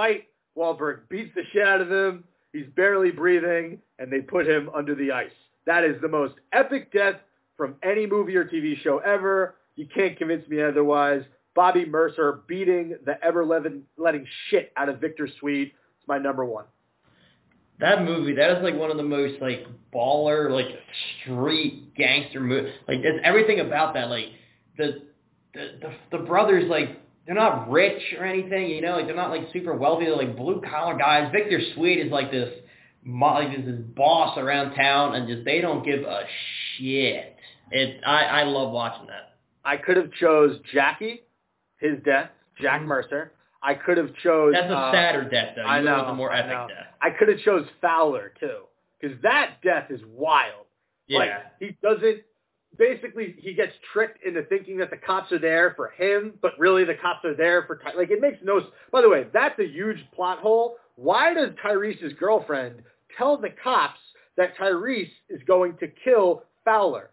Wahlberg beats the shit out of him. He's barely breathing, and they put him under the ice. That is the most epic death from any movie or T V show ever. You can't convince me otherwise. Bobby Mercer beating the ever-letting shit out of Victor Sweet is my number one. That movie, that is like one of the most like baller, like street gangster movies. Like it's everything about that. Like the, the the the brothers, like they're not rich or anything, you know. Like they're not like super wealthy. They're like blue collar guys. Victor Sweet is like this, like this, this boss around town, and just they don't give a shit. It I I love watching that. I could have chose Jackie, his death, Jack mm-hmm. Mercer. I could have chose... That's a uh, sadder death, though. You I know. Went with a more epic I death. I could have chose Fowler, too. Because that death is wild. Yeah. Like, he doesn't... Basically, he gets tricked into thinking that the cops are there for him, but really the cops are there for... Ty- like, it makes no... By the way, that's a huge plot hole. Why does Tyrese's girlfriend tell the cops that Tyrese is going to kill Fowler?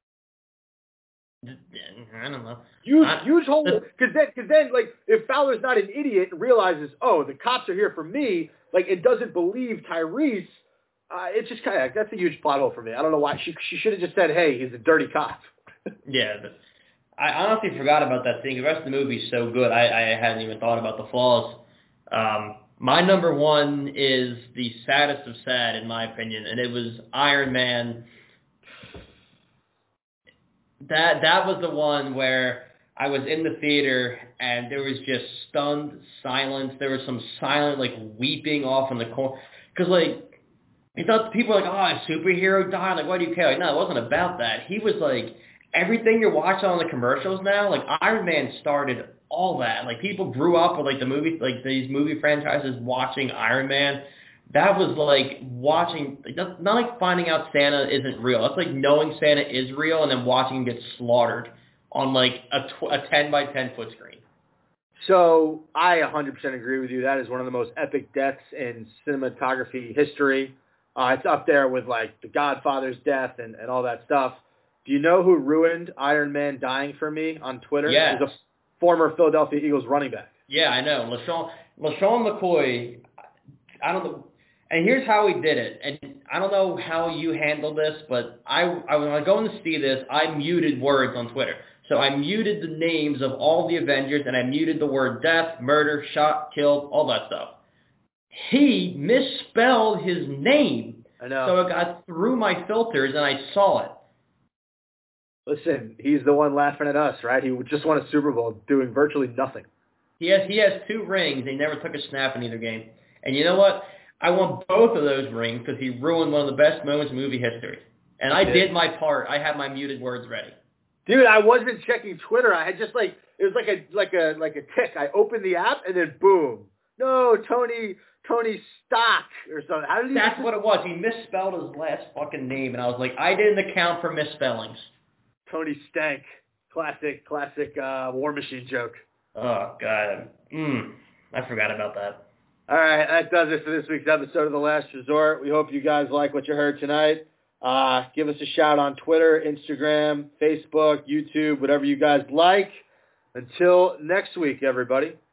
I don't know. Huge, I, huge hole. Because then, cause then, like, if Fowler's not an idiot and realizes, oh, the cops are here for me, like, and doesn't believe Tyrese, uh, it's just kind of, that's a huge plot hole for me. I don't know why. She she should have just said, hey, he's a dirty cop. Yeah. But I honestly forgot about that thing. The rest of the movie is so good, I, I hadn't even thought about the flaws. Um, my number one is the saddest of sad, in my opinion, and it was Iron Man. That that was the one where I was in the theater and there was just stunned silence. There was some silent, like, weeping off in the corner. Because, like, you thought people were like, oh, a superhero died. Like, why do you care? Like, no, it wasn't about that. He was, like, everything you're watching on the commercials now, like, Iron Man started all that. Like, people grew up with, like, the movie, like, these movie franchises watching Iron Man. That was like watching, like, that's not like finding out Santa isn't real. That's like knowing Santa is real and then watching him get slaughtered on like a, tw- a ten by ten foot screen. So I one hundred percent agree with you. That is one of the most epic deaths in cinematography history. Uh, it's up there with like The Godfather's death and, and all that stuff. Do you know who ruined Iron Man dying for me on Twitter? Yes. It was a former Philadelphia Eagles running back. Yeah, I know. LaShawn, LaShawn McCoy, I don't know. And here's how he did it. And I don't know how you handled this, but I, I when I was going to see this, I muted words on Twitter. So I muted the names of all the Avengers, and I muted the word death, murder, shot, killed, all that stuff. He misspelled his name. I know. So it got through my filters, and I saw it. Listen, he's the one laughing at us, right? He just won a Super Bowl doing virtually nothing. He has, he has two rings. He never took a snap in either game. And you know what? I want both of those rings because he ruined one of the best moments in movie history. And I did my part. I had my muted words ready. Dude, I wasn't checking Twitter. I had just like it was like a like a like a tick. I opened the app and then boom. No, Tony Tony Stock or something. How did he That's what it was. He misspelled his last fucking name, and I was like, I didn't account for misspellings. Tony Stank, classic classic uh, War Machine joke. Oh God, mm, I forgot about that. All right, that does it for this week's episode of The Last Resort. We hope you guys like what you heard tonight. Uh, give us a shout on Twitter, Instagram, Facebook, YouTube, whatever you guys like. Until next week, everybody.